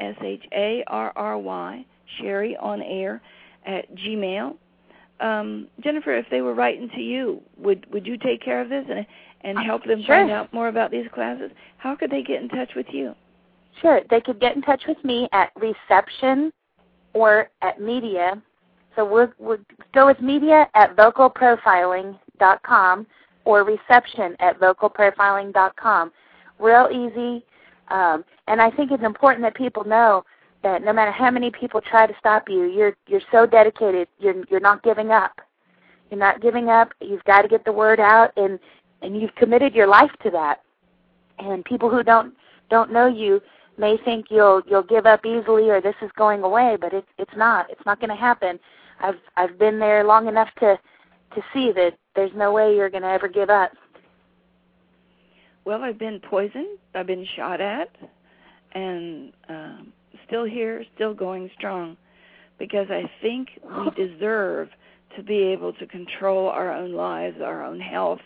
SHARRY, Sharry on Air at Gmail. Jennifer, if they were writing to you, would you take care of this and help them Sure. find out more about these classes? How could they get in touch with you? Sure. They could get in touch with me at reception or at media. So we'll go with media at vocalprofiling.com or reception at vocalprofiling.com. Real easy. And I think it's important that people know that no matter how many people try to stop you, you're so dedicated. You're not giving up. You're not giving up. You've got to get the word out, and you've committed your life to that. And people who don't know you may think you'll give up easily or this is going away, but it's not. It's not going to happen. I've been there long enough to see that there's no way you're going to ever give up. Well, I've been poisoned. I've been shot at, and still here, still going strong, because I think we deserve to be able to control our own lives, our own health.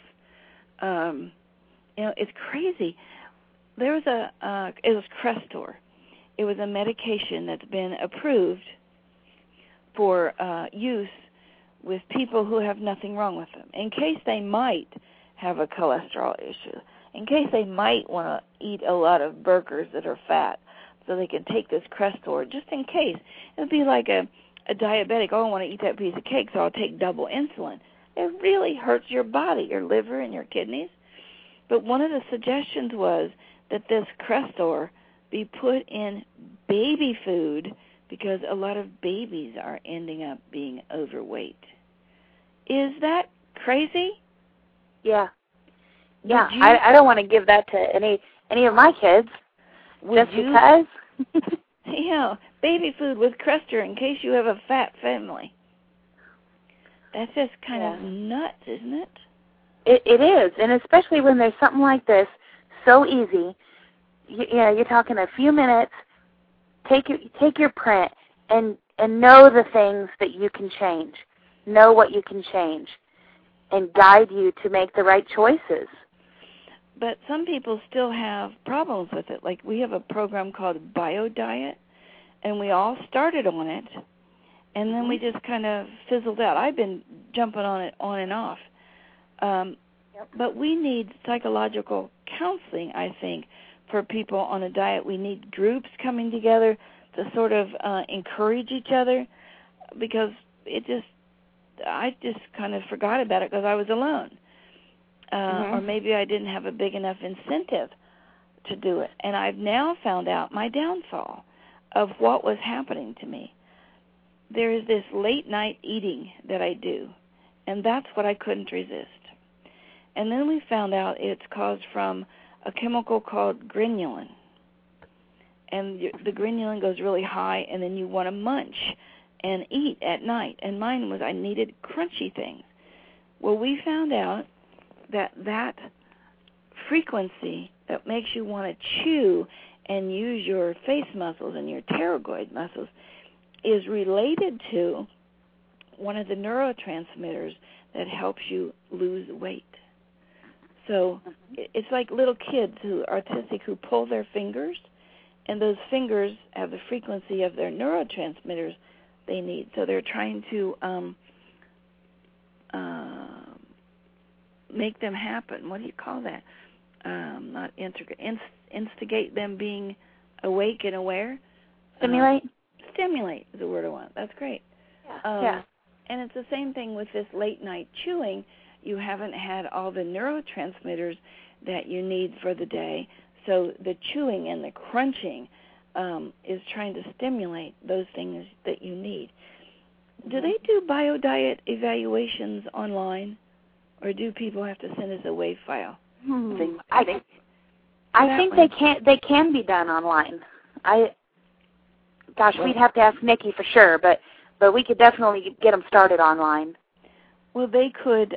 It's crazy. There was it was Crestor. It was a medication that's been approved for use with people who have nothing wrong with them, in case they might have a cholesterol issue, in case they might want to eat a lot of burgers that are fat, so they can take this Crestor, just in case. It would be like a diabetic, I want to eat that piece of cake, so I'll take double insulin. It really hurts your body, your liver and your kidneys. But one of the suggestions was that this Crestor be put in baby food, because a lot of babies are ending up being overweight. Is that crazy? Yeah. Yeah, I don't want to give that to any of my kids. Because? Yeah, baby food with Crestor in case you have a fat family. That's just kind of nuts, isn't it? It is, and especially when there's something like this, so easy. You're talking a few minutes. Take your print and know the things that you can change. Know what you can change, and guide you to make the right choices. But some people still have problems with it. Like, we have a program called BioDiet, and we all started on it, and then we just kind of fizzled out. I've been jumping on it on and off. But we need psychological counseling, I think, for people on a diet. We need groups coming together to sort of encourage each other, because I just kind of forgot about it because I was alone. Or maybe I didn't have a big enough incentive to do it. And I've now found out my downfall of what was happening to me. There is this late night eating that I do, and that's what I couldn't resist. And then we found out it's caused from a chemical called ghrelin. and the ghrelin goes really high, and then you want to munch and eat at night. And mine was I needed crunchy things. Well, we found out that frequency that makes you want to chew and use your face muscles and your pterygoid muscles is related to one of the neurotransmitters that helps you lose weight. So it's like little kids who are autistic who pull their fingers, and those fingers have the frequency of their neurotransmitters they need. So they're trying to make them happen. What do you call that? Not instigate them being awake and aware. Stimulate? Stimulate is the word I want. That's great. Yeah. And it's the same thing with this late night chewing. You haven't had all the neurotransmitters that you need for the day. So the chewing and the crunching is trying to stimulate those things that you need. Do they do BioDiet evaluations online, or do people have to send us a WAV file? I think they can be done online. We'd have to ask Nikki for sure, but we could definitely get them started online. Well, they could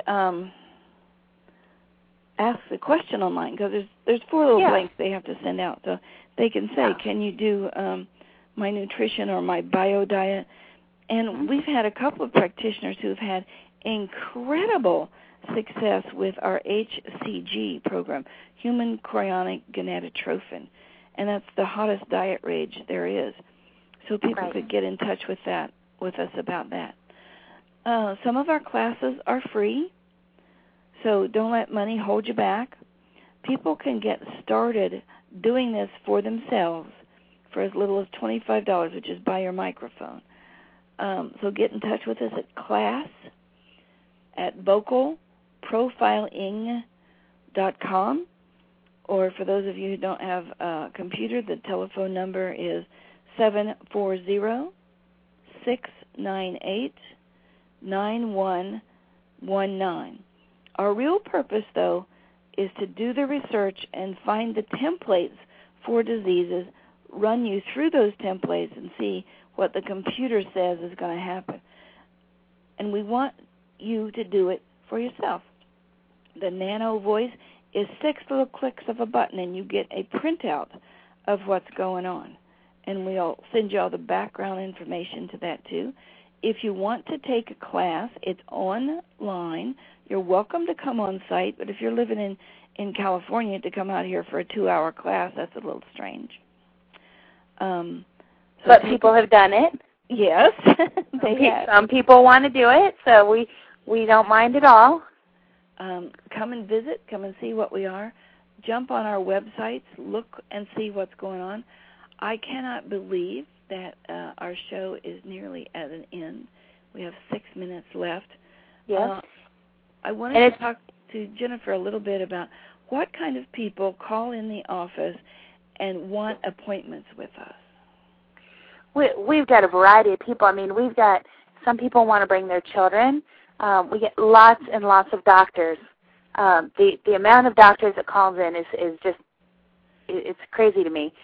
ask the question online, because there's 4 little blanks they have to send out. So they can say, can you do my nutrition or my BioDiet? And we've had a couple of practitioners who've had incredible success with our HCG program, Human Chorionic Gonadotrophin, and that's the hottest diet rage there is. So people could get in touch with us about that. Some of our classes are free, so don't let money hold you back. People can get started doing this for themselves for as little as $25, which is buy your microphone. So get in touch with us at class@vocalprofiling.com, or for those of you who don't have a computer, the telephone number is 740-698-9119. Our real purpose, though, is to do the research and find the templates for diseases, run you through those templates, and see what the computer says is going to happen. And we want you to do it for yourself. The Nano Voice is 6 little clicks of a button, and you get a printout of what's going on. And we'll send you all the background information to that, too. If you want to take a class, it's online. You're welcome to come on site, but if you're living in California, to come out here for a 2-hour class, that's a little strange. But people have done it. Yes, they have. Some people want to do it, so we don't mind at all. Come and visit. Come and see what we are. Jump on our websites. Look and see what's going on. I cannot believe that our show is nearly at an end. We have 6 minutes left. Yes. I wanted to talk to Jennifer a little bit about what kind of people call in the office and want appointments with us. We've got a variety of people. I mean, we've got some people want to bring their children. We get lots and lots of doctors. The amount of doctors that calls in is just, it's crazy to me.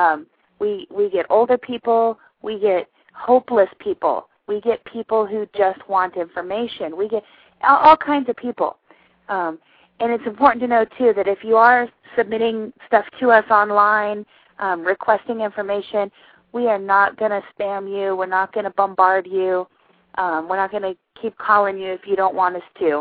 We get older people. We get hopeless people. We get people who just want information. We get all kinds of people. And it's important to know, too, that if you are submitting stuff to us online, requesting information, we are not going to spam you. We're not going to bombard you. We're not going to keep calling you if you don't want us to.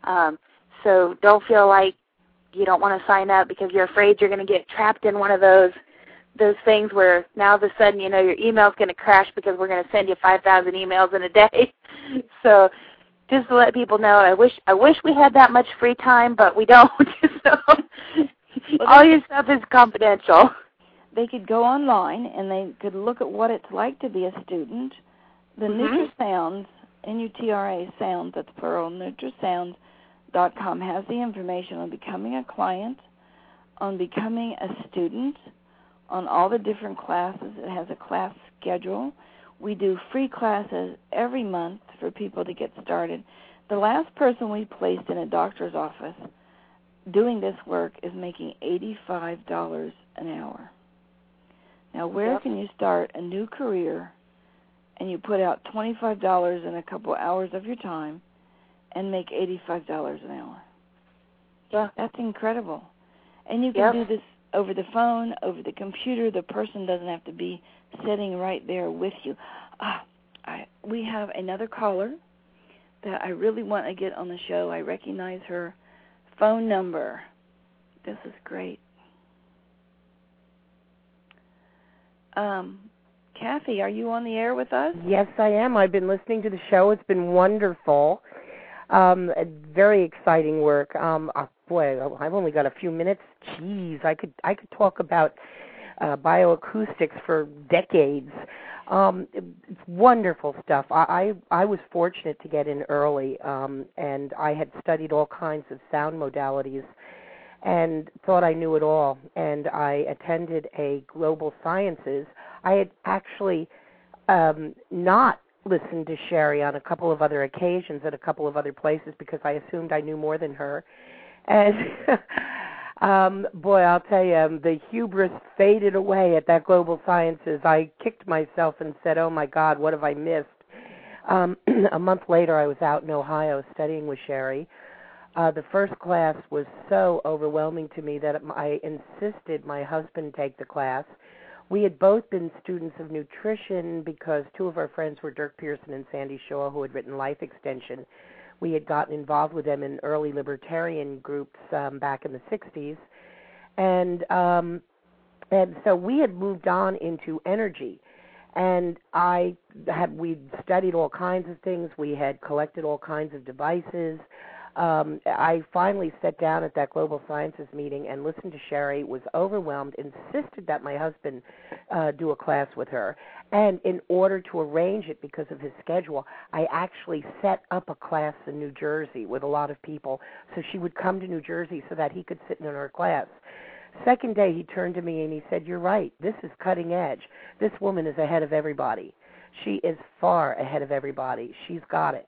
So don't feel like you don't want to sign up because you're afraid you're going to get trapped in one of those things where now all of a sudden, you know, your email's going to crash because we're going to send you 5,000 emails in a day. So just to let people know, I wish we had that much free time, but we don't. So all your stuff is confidential. They could go online and they could look at what it's like to be a student. The NutraSounds, N-U-T-R-A Sounds, that's plural, NutraSounds.com has the information on becoming a client, on becoming a student, on all the different classes. It has a class schedule. We do free classes every month for people to get started. The last person we placed in a doctor's office doing this work is making $85 an hour. Now, where can you start a new career and you put out $25 in a couple hours of your time and make $85 an hour? Yeah. That's incredible. And you can do this over the phone, over the computer. The person doesn't have to be sitting right there with you. We have another caller that I really want to get on the show. I recognize her phone number. This is great. Kathy, are you on the air with us? Yes, I am. I've been listening to the show. It's been wonderful. Very exciting work. Boy, I've only got a few minutes. Jeez, I could talk about bioacoustics for decades. It's wonderful stuff. I was fortunate to get in early, and I had studied all kinds of sound modalities and thought I knew it all. And I attended a Global Sciences. I had actually not listened to Sherry on a couple of other occasions at a couple of other places because I assumed I knew more than her. And boy, I'll tell you, the hubris faded away at that Global Sciences. I kicked myself and said, oh, my God, what have I missed? A month later, I was out in Ohio studying with Sherry. The first class was so overwhelming to me that I insisted my husband take the class. We had both been students of nutrition because two of our friends were Dirk Pearson and Sandy Shaw, who had written Life Extension. We had gotten involved with them in early libertarian groups back in the 60s. And so we had moved on into energy. And we'd studied all kinds of things. We had collected all kinds of devices. I finally sat down at that Global Sciences meeting and listened to Sherry, was overwhelmed, insisted that my husband do a class with her. And in order to arrange it because of his schedule, I actually set up a class in New Jersey with a lot of people so she would come to New Jersey so that he could sit in her class. Second day, he turned to me and he said, you're right, this is cutting edge. This woman is ahead of everybody. She is far ahead of everybody. She's got it.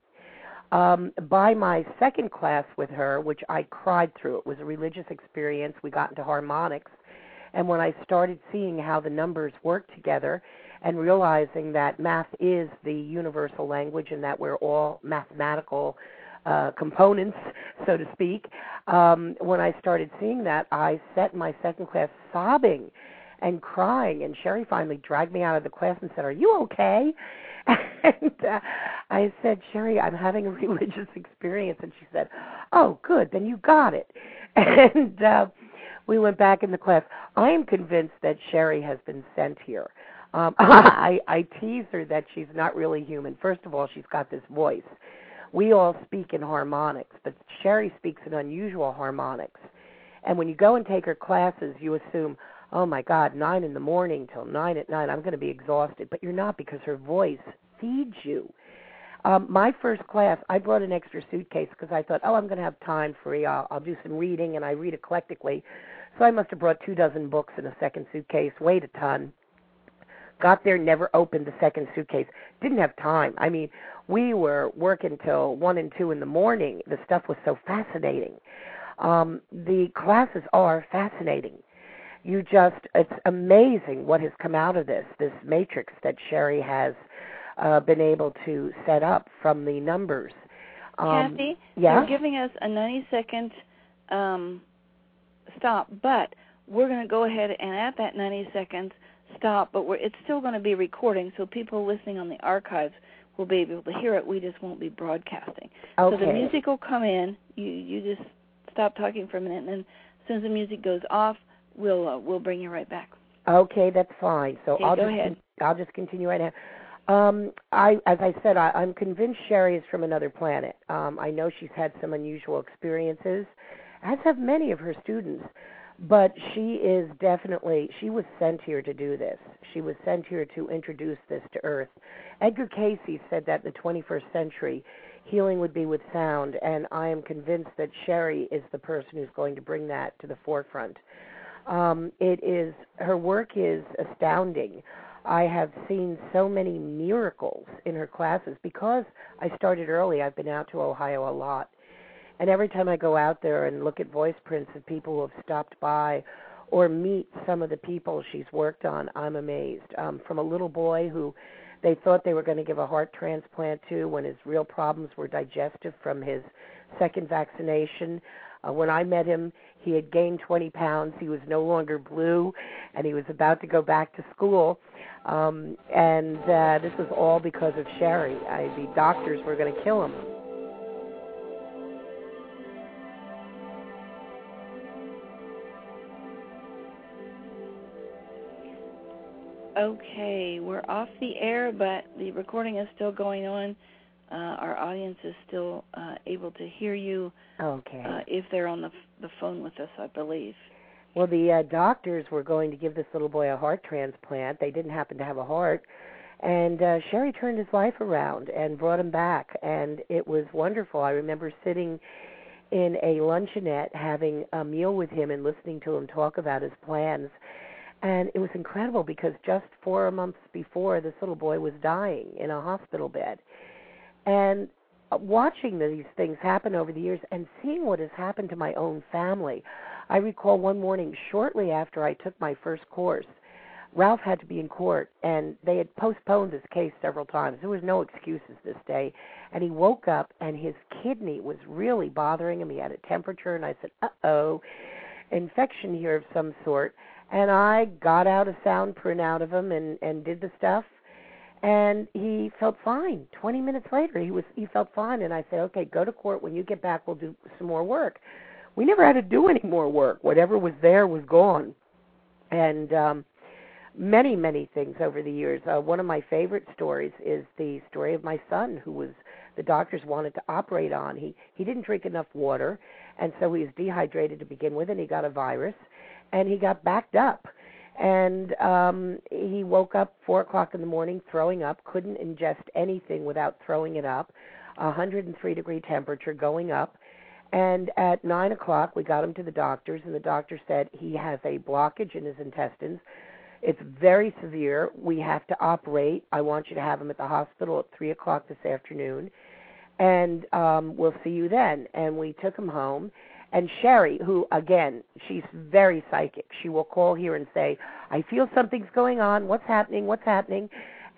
By my second class with her, which I cried through, it was a religious experience. We got into harmonics. And when I started seeing how the numbers work together and realizing that math is the universal language and that we're all mathematical components, so to speak, when I started seeing that, I sat in my second class sobbing and crying. And Sherry finally dragged me out of the class and said, are you okay? And I said, Sherry, I'm having a religious experience. And she said, oh, good, then you got it. And we went back in the class. I am convinced that Sherry has been sent here. I tease her that she's not really human. First of all, she's got this voice. We all speak in harmonics, but Sherry speaks in unusual harmonics. And when you go and take her classes, you assume, oh, my God, 9 in the morning till 9 at night, I'm going to be exhausted. But you're not, because her voice feeds you. My first class, I brought an extra suitcase because I thought, I'm going to have time free. I'll do some reading, and I read eclectically. So I must have brought 24 books in a second suitcase, weighed a ton. Got there, never opened the second suitcase. Didn't have time. I mean, we were working till 1 and 2 in the morning. The stuff was so fascinating. The classes are fascinating. It's amazing what has come out of this matrix that Sherry has been able to set up from the numbers. Kathy, yeah? You're giving us a 90-second stop, but we're going to go ahead and at that 90 seconds stop, but it's still going to be recording, so people listening on the archives will be able to hear it. We just won't be broadcasting. Okay. So the music will come in. You just stop talking for a minute, and then as soon as the music goes off, we'll bring you right back. Okay, that's fine. So okay, I'll just continue right now. As I said, I'm convinced Sherry is from another planet. I know she's had some unusual experiences, as have many of her students. But she was sent here to do this. She was sent here to introduce this to Earth. Edgar Cayce said that in the 21st century, healing would be with sound, and I am convinced that Sherry is the person who's going to bring that to the forefront. Her work is astounding. I have seen so many miracles in her classes. Because I started early, I've been out to Ohio a lot. And every time I go out there and look at voice prints of people who have stopped by or meet some of the people she's worked on, I'm amazed. From a little boy who they thought they were going to give a heart transplant to when his real problems were digestive from his second vaccination. When I met him, he had gained 20 pounds. He was no longer blue, and he was about to go back to school. This was all because of Sherry. The doctors were going to kill him. Okay, we're off the air, but the recording is still going on. Our audience is still able to hear you. Okay. If they're on the phone with us, I believe. Well, the doctors were going to give this little boy a heart transplant. They didn't happen to have a heart. And Sherry turned his life around and brought him back, and it was wonderful. I remember sitting in a luncheonette having a meal with him and listening to him talk about his plans. And it was incredible because just 4 months before, this little boy was dying in a hospital bed. And watching these things happen over the years and seeing what has happened to my own family, I recall one morning shortly after I took my first course, Ralph had to be in court, and they had postponed his case several times. There was no excuses this day. And he woke up, and his kidney was really bothering him. He had a temperature, and I said, uh-oh, infection here of some sort. And I got out a sound printout of him and did the stuff, and he felt fine. 20 minutes later, he felt fine, and I said, okay, go to court. When you get back, we'll do some more work. We never had to do any more work. Whatever was there was gone. And many, many things over the years. One of my favorite stories is the story of my son, who the doctors wanted to operate on. He didn't drink enough water, and so he was dehydrated to begin with, and he got a virus, and he got backed up. And he woke up 4 o'clock in the morning throwing up, couldn't ingest anything without throwing it up, 103-degree temperature going up. And at 9 o'clock, we got him to the doctors, and the doctor said he has a blockage in his intestines. It's very severe. We have to operate. I want you to have him at the hospital at 3 o'clock this afternoon, and we'll see you then. And we took him home. And Sherry, who, again, she's very psychic. She will call here and say, I feel something's going on. What's happening? What's happening?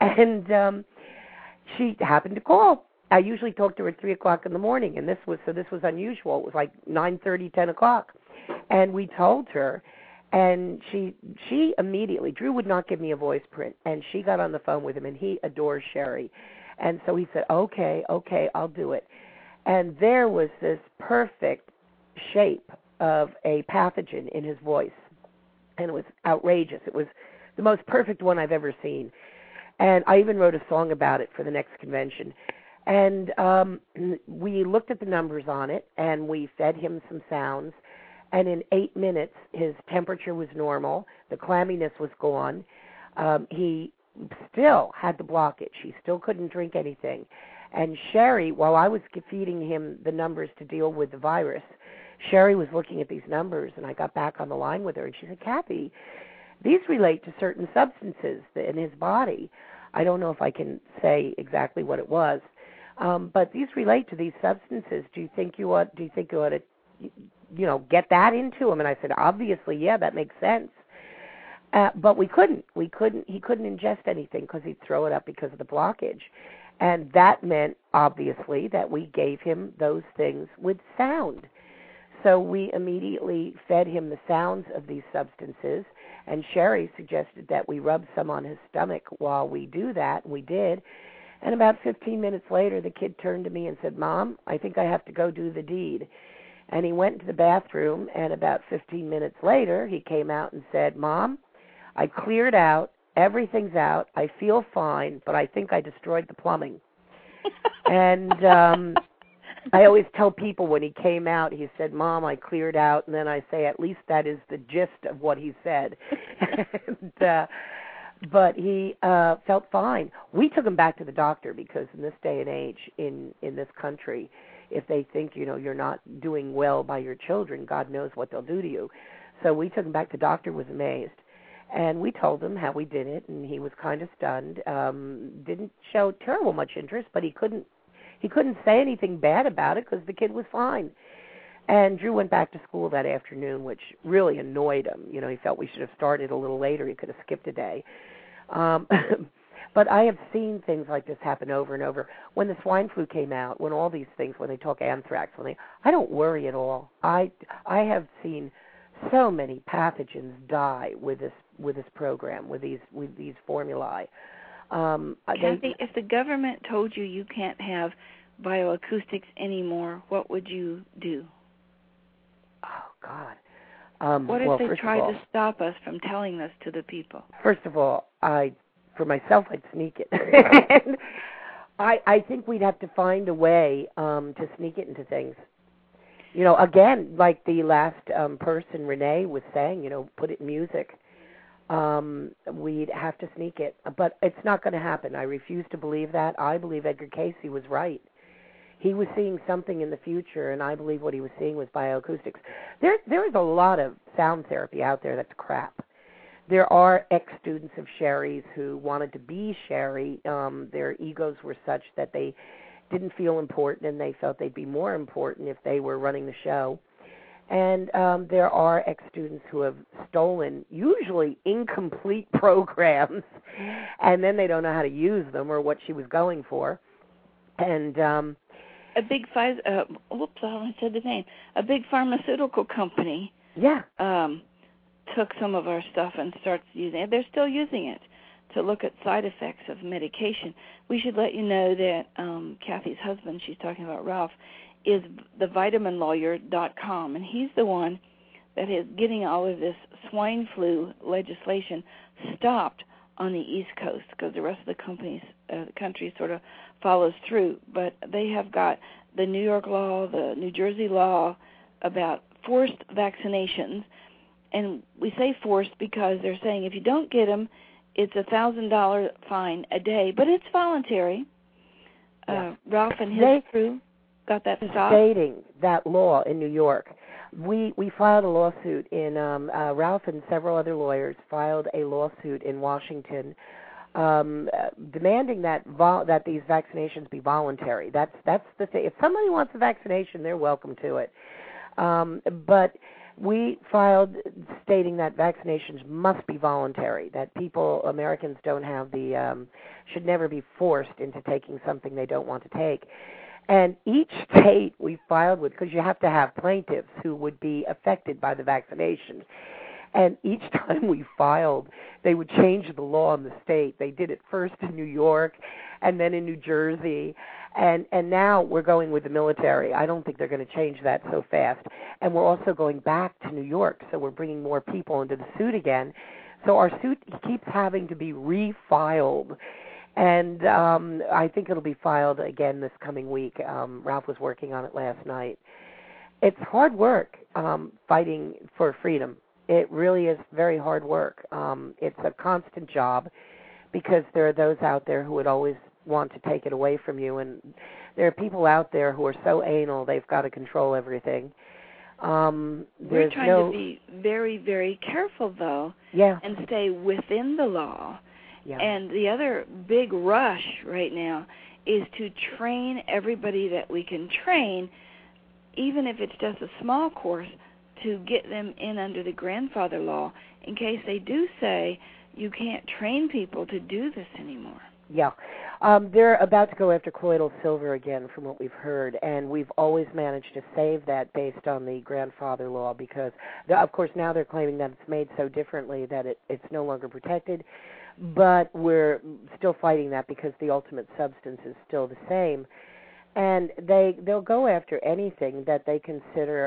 And she happened to call. I usually talk to her at 3 o'clock in the morning, and this was unusual. It was like 9:30, 10 o'clock. And we told her, and she immediately, Drew would not give me a voice print, and she got on the phone with him, and he adores Sherry. And so he said, okay, I'll do it. And there was this perfect shape of a pathogen in his voice, and it was outrageous. It was the most perfect one I've ever seen, and I even wrote a song about it for the next convention. And we looked at the numbers on it, and we fed him some sounds, and in 8 minutes his temperature was normal, the clamminess was gone. He still had the blockage. He still couldn't drink anything. And Sherry, while I was feeding him the numbers to deal with the virus, Sherry was looking at these numbers, and I got back on the line with her, and she said, Kathy, these relate to certain substances in his body. I don't know if I can say exactly what it was, but these relate to these substances. Do you think you ought to, get that into him? And I said, obviously, yeah, that makes sense. But he couldn't ingest anything because he'd throw it up because of the blockage. And that meant, obviously, that we gave him those things with sound. So we immediately fed him the sounds of these substances, and Sherry suggested that we rub some on his stomach while we do that, and we did. And about 15 minutes later, the kid turned to me and said, Mom, I think I have to go do the deed. And he went to the bathroom, and about 15 minutes later, he came out and said, Mom, I cleared out, everything's out, I feel fine, but I think I destroyed the plumbing. And I always tell people when he came out, he said, Mom, I cleared out, and then I say, at least that is the gist of what he said. But he felt fine. We took him back to the doctor because in this day and age, in this country, if they think, you're not doing well by your children, God knows what they'll do to you. So we took him back. The doctor was amazed. And we told him how we did it, and he was kind of stunned. Didn't show terrible much interest, but he couldn't say anything bad about it because the kid was fine. And Drew went back to school that afternoon, which really annoyed him. You know, he felt we should have started a little later. He could have skipped a day. But I have seen things like this happen over and over. When the swine flu came out, when all these things, when they talk anthrax, I don't worry at all. I have seen so many pathogens die with this program, with these formulae. Kathy, if the government told you can't have bioacoustics anymore, what would you do? Oh God. What if they tried to stop us from telling this to the people? First of all, for myself, I'd sneak it. And I think we'd have to find a way to sneak it into things. You know, again, like the last person, Renee, was saying, you know, put it in music. We'd have to sneak it. But it's not going to happen. I refuse to believe that. I believe Edgar Cayce was right. He was seeing something in the future, and I believe what he was seeing was bioacoustics. There is a lot of sound therapy out there that's crap. There are ex-students of Sherry's who wanted to be Sherry. Their egos were such that they didn't feel important, and they felt they'd be more important if they were running the show. And there are ex-students who have stolen usually incomplete programs, and then they don't know how to use them or what she was going for. And a big I said the name. A big pharmaceutical company. Yeah. Took some of our stuff and starts using it. They're still using it to look at side effects of medication. We should let you know that Kathy's husband, she's talking about Ralph, is thevitaminlawyer.com, and he's the one that is getting all of this swine flu legislation stopped on the East Coast, because the rest of the country sort of follows through. But they have got the New York law, the New Jersey law about forced vaccinations. And we say forced because they're saying if you don't get them, it's a $1,000 fine a day. But it's voluntary. Yeah. Ralph and his crew got that stopped. Stating that law in New York. We filed a lawsuit in, Ralph and several other lawyers filed a lawsuit in Washington demanding that these vaccinations be voluntary. That's the thing. If somebody wants a vaccination, they're welcome to it. But we filed stating that vaccinations must be voluntary, that Americans don't have should never be forced into taking something they don't want to take. And each state we filed with, because you have to have plaintiffs who would be affected by the vaccination. And each time we filed, they would change the law in the state. They did it first in New York and then in New Jersey. And now we're going with the military. I don't think they're going to change that so fast. And we're also going back to New York, so we're bringing more people into the suit again. So our suit keeps having to be refiled. And I think it'll be filed again this coming week. Ralph was working on it last night. It's hard work fighting for freedom. It really is very hard work. It's a constant job because there are those out there who would always want to take it away from you, and there are people out there who are so anal they've got to control everything. We're trying to be very, very careful, though, and stay within the law. Yeah. And the other big rush right now is to train everybody that we can train, even if it's just a small course, to get them in under the grandfather law in case they do say you can't train people to do this anymore. Yeah. They're about to go after colloidal silver again from what we've heard, and we've always managed to save that based on the grandfather law because, of course, now they're claiming that it's made so differently that it's no longer protected, but we're still fighting that because the ultimate substance is still the same. And they'll go after anything that they consider,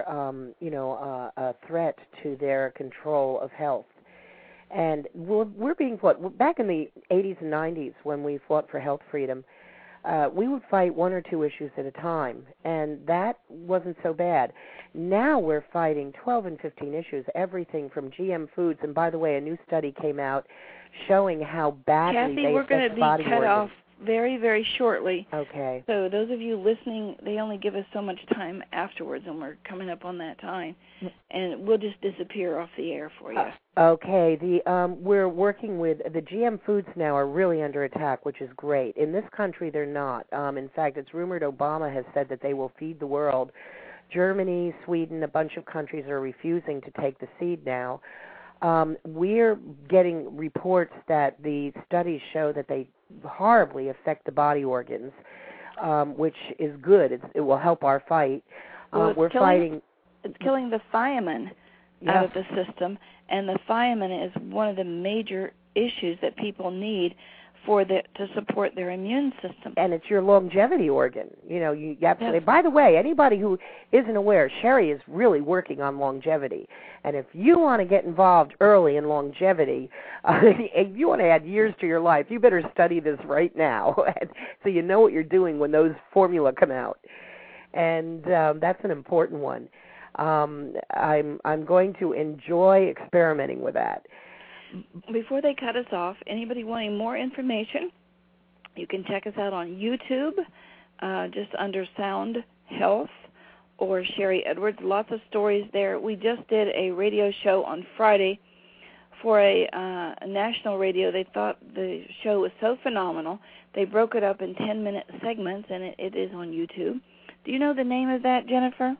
a threat to their control of health. And we're being fought. Back in the 80s and 90s when we fought for health freedom, we would fight one or two issues at a time, and that wasn't so bad. Now we're fighting 12 and 15 issues, everything from GM foods. And by the way, a new study came out showing how badly Kathy, we're going to be cut off very, very shortly. Okay. So those of you listening, they only give us so much time afterwards, and we're coming up on that time, and we'll just disappear off the air for you. Okay. We're working with the GM foods now are really under attack, which is great. In this country, they're not. In fact, it's rumored Obama has said that they will feed the world Germany, Sweden, a bunch of countries are refusing to take the seed now. We're getting reports that the studies show that they horribly affect the body organs, which is good. It will help our fight. It's killing the thiamine out of the system, and the thiamine is one of the major issues that people need to support their immune system. And it's your longevity organ. You have to. By the way, anybody who isn't aware, Sherry is really working on longevity. And if you want to get involved early in longevity, if you want to add years to your life, you better study this right now, so you know what you're doing when those formula come out. And that's an important one. I'm going to enjoy experimenting with that. Before they cut us off, anybody wanting more information, you can check us out on YouTube, just under Sound Health or Sherry Edwards. Lots of stories there. We just did a radio show on Friday for a national radio. They thought the show was so phenomenal, they broke it up in 10-minute segments, and it is on YouTube. Do you know the name of that, Jennifer?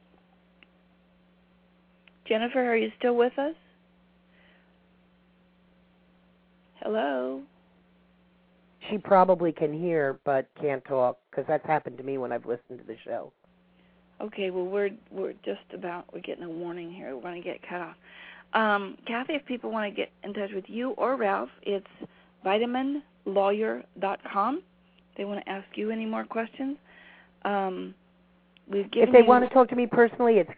Jennifer, are you still with us? Hello? She probably can hear but can't talk, because that's happened to me when I've listened to the show. Okay, well, we're getting a warning here. We're going to get cut off. Kathy, if people want to get in touch with you or Ralph, it's vitaminlawyer.com. If they want to ask you any more questions. If they want to talk to me personally, it's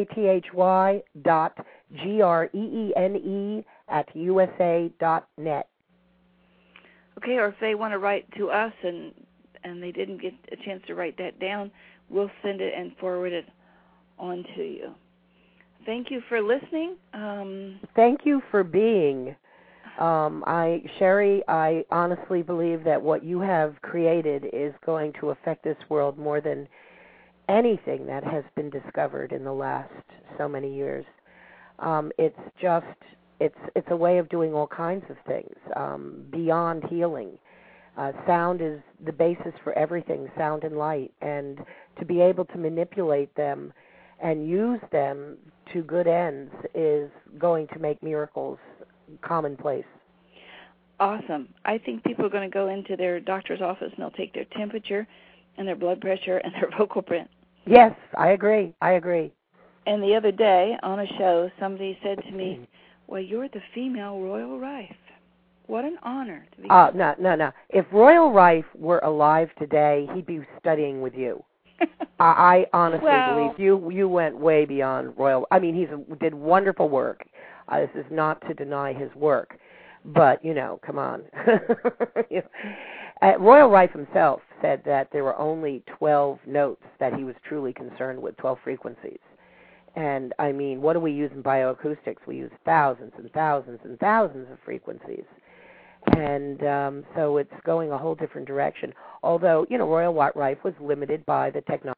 kathy.greene@usa.net. Okay, or if they want to write to us and they didn't get a chance to write that down, we'll send it and forward it on to you. Thank you for listening. Thank you for being. Sherry, I honestly believe that what you have created is going to affect this world more than anything that has been discovered in the last so many years. It's a way of doing all kinds of things beyond healing. Sound is the basis for everything, sound and light, and to be able to manipulate them and use them to good ends is going to make miracles commonplace. Awesome. I think people are going to go into their doctor's office and they'll take their temperature and their blood pressure and their vocal print. Yes, I agree. And the other day on a show, somebody said to me, well, you're the female Royal Rife. What an honor to be. No. If Royal Rife were alive today, he'd be studying with you. I honestly believe you went way beyond Royal. I mean, he did wonderful work. This is not to deny his work, but, come on. Royal Rife himself said that there were only 12 notes that he was truly concerned with, 12 frequencies. And, I mean, what do we use in bioacoustics? We use thousands and thousands and thousands of frequencies. And so it's going a whole different direction. Although, Royal Rife was limited by the technology.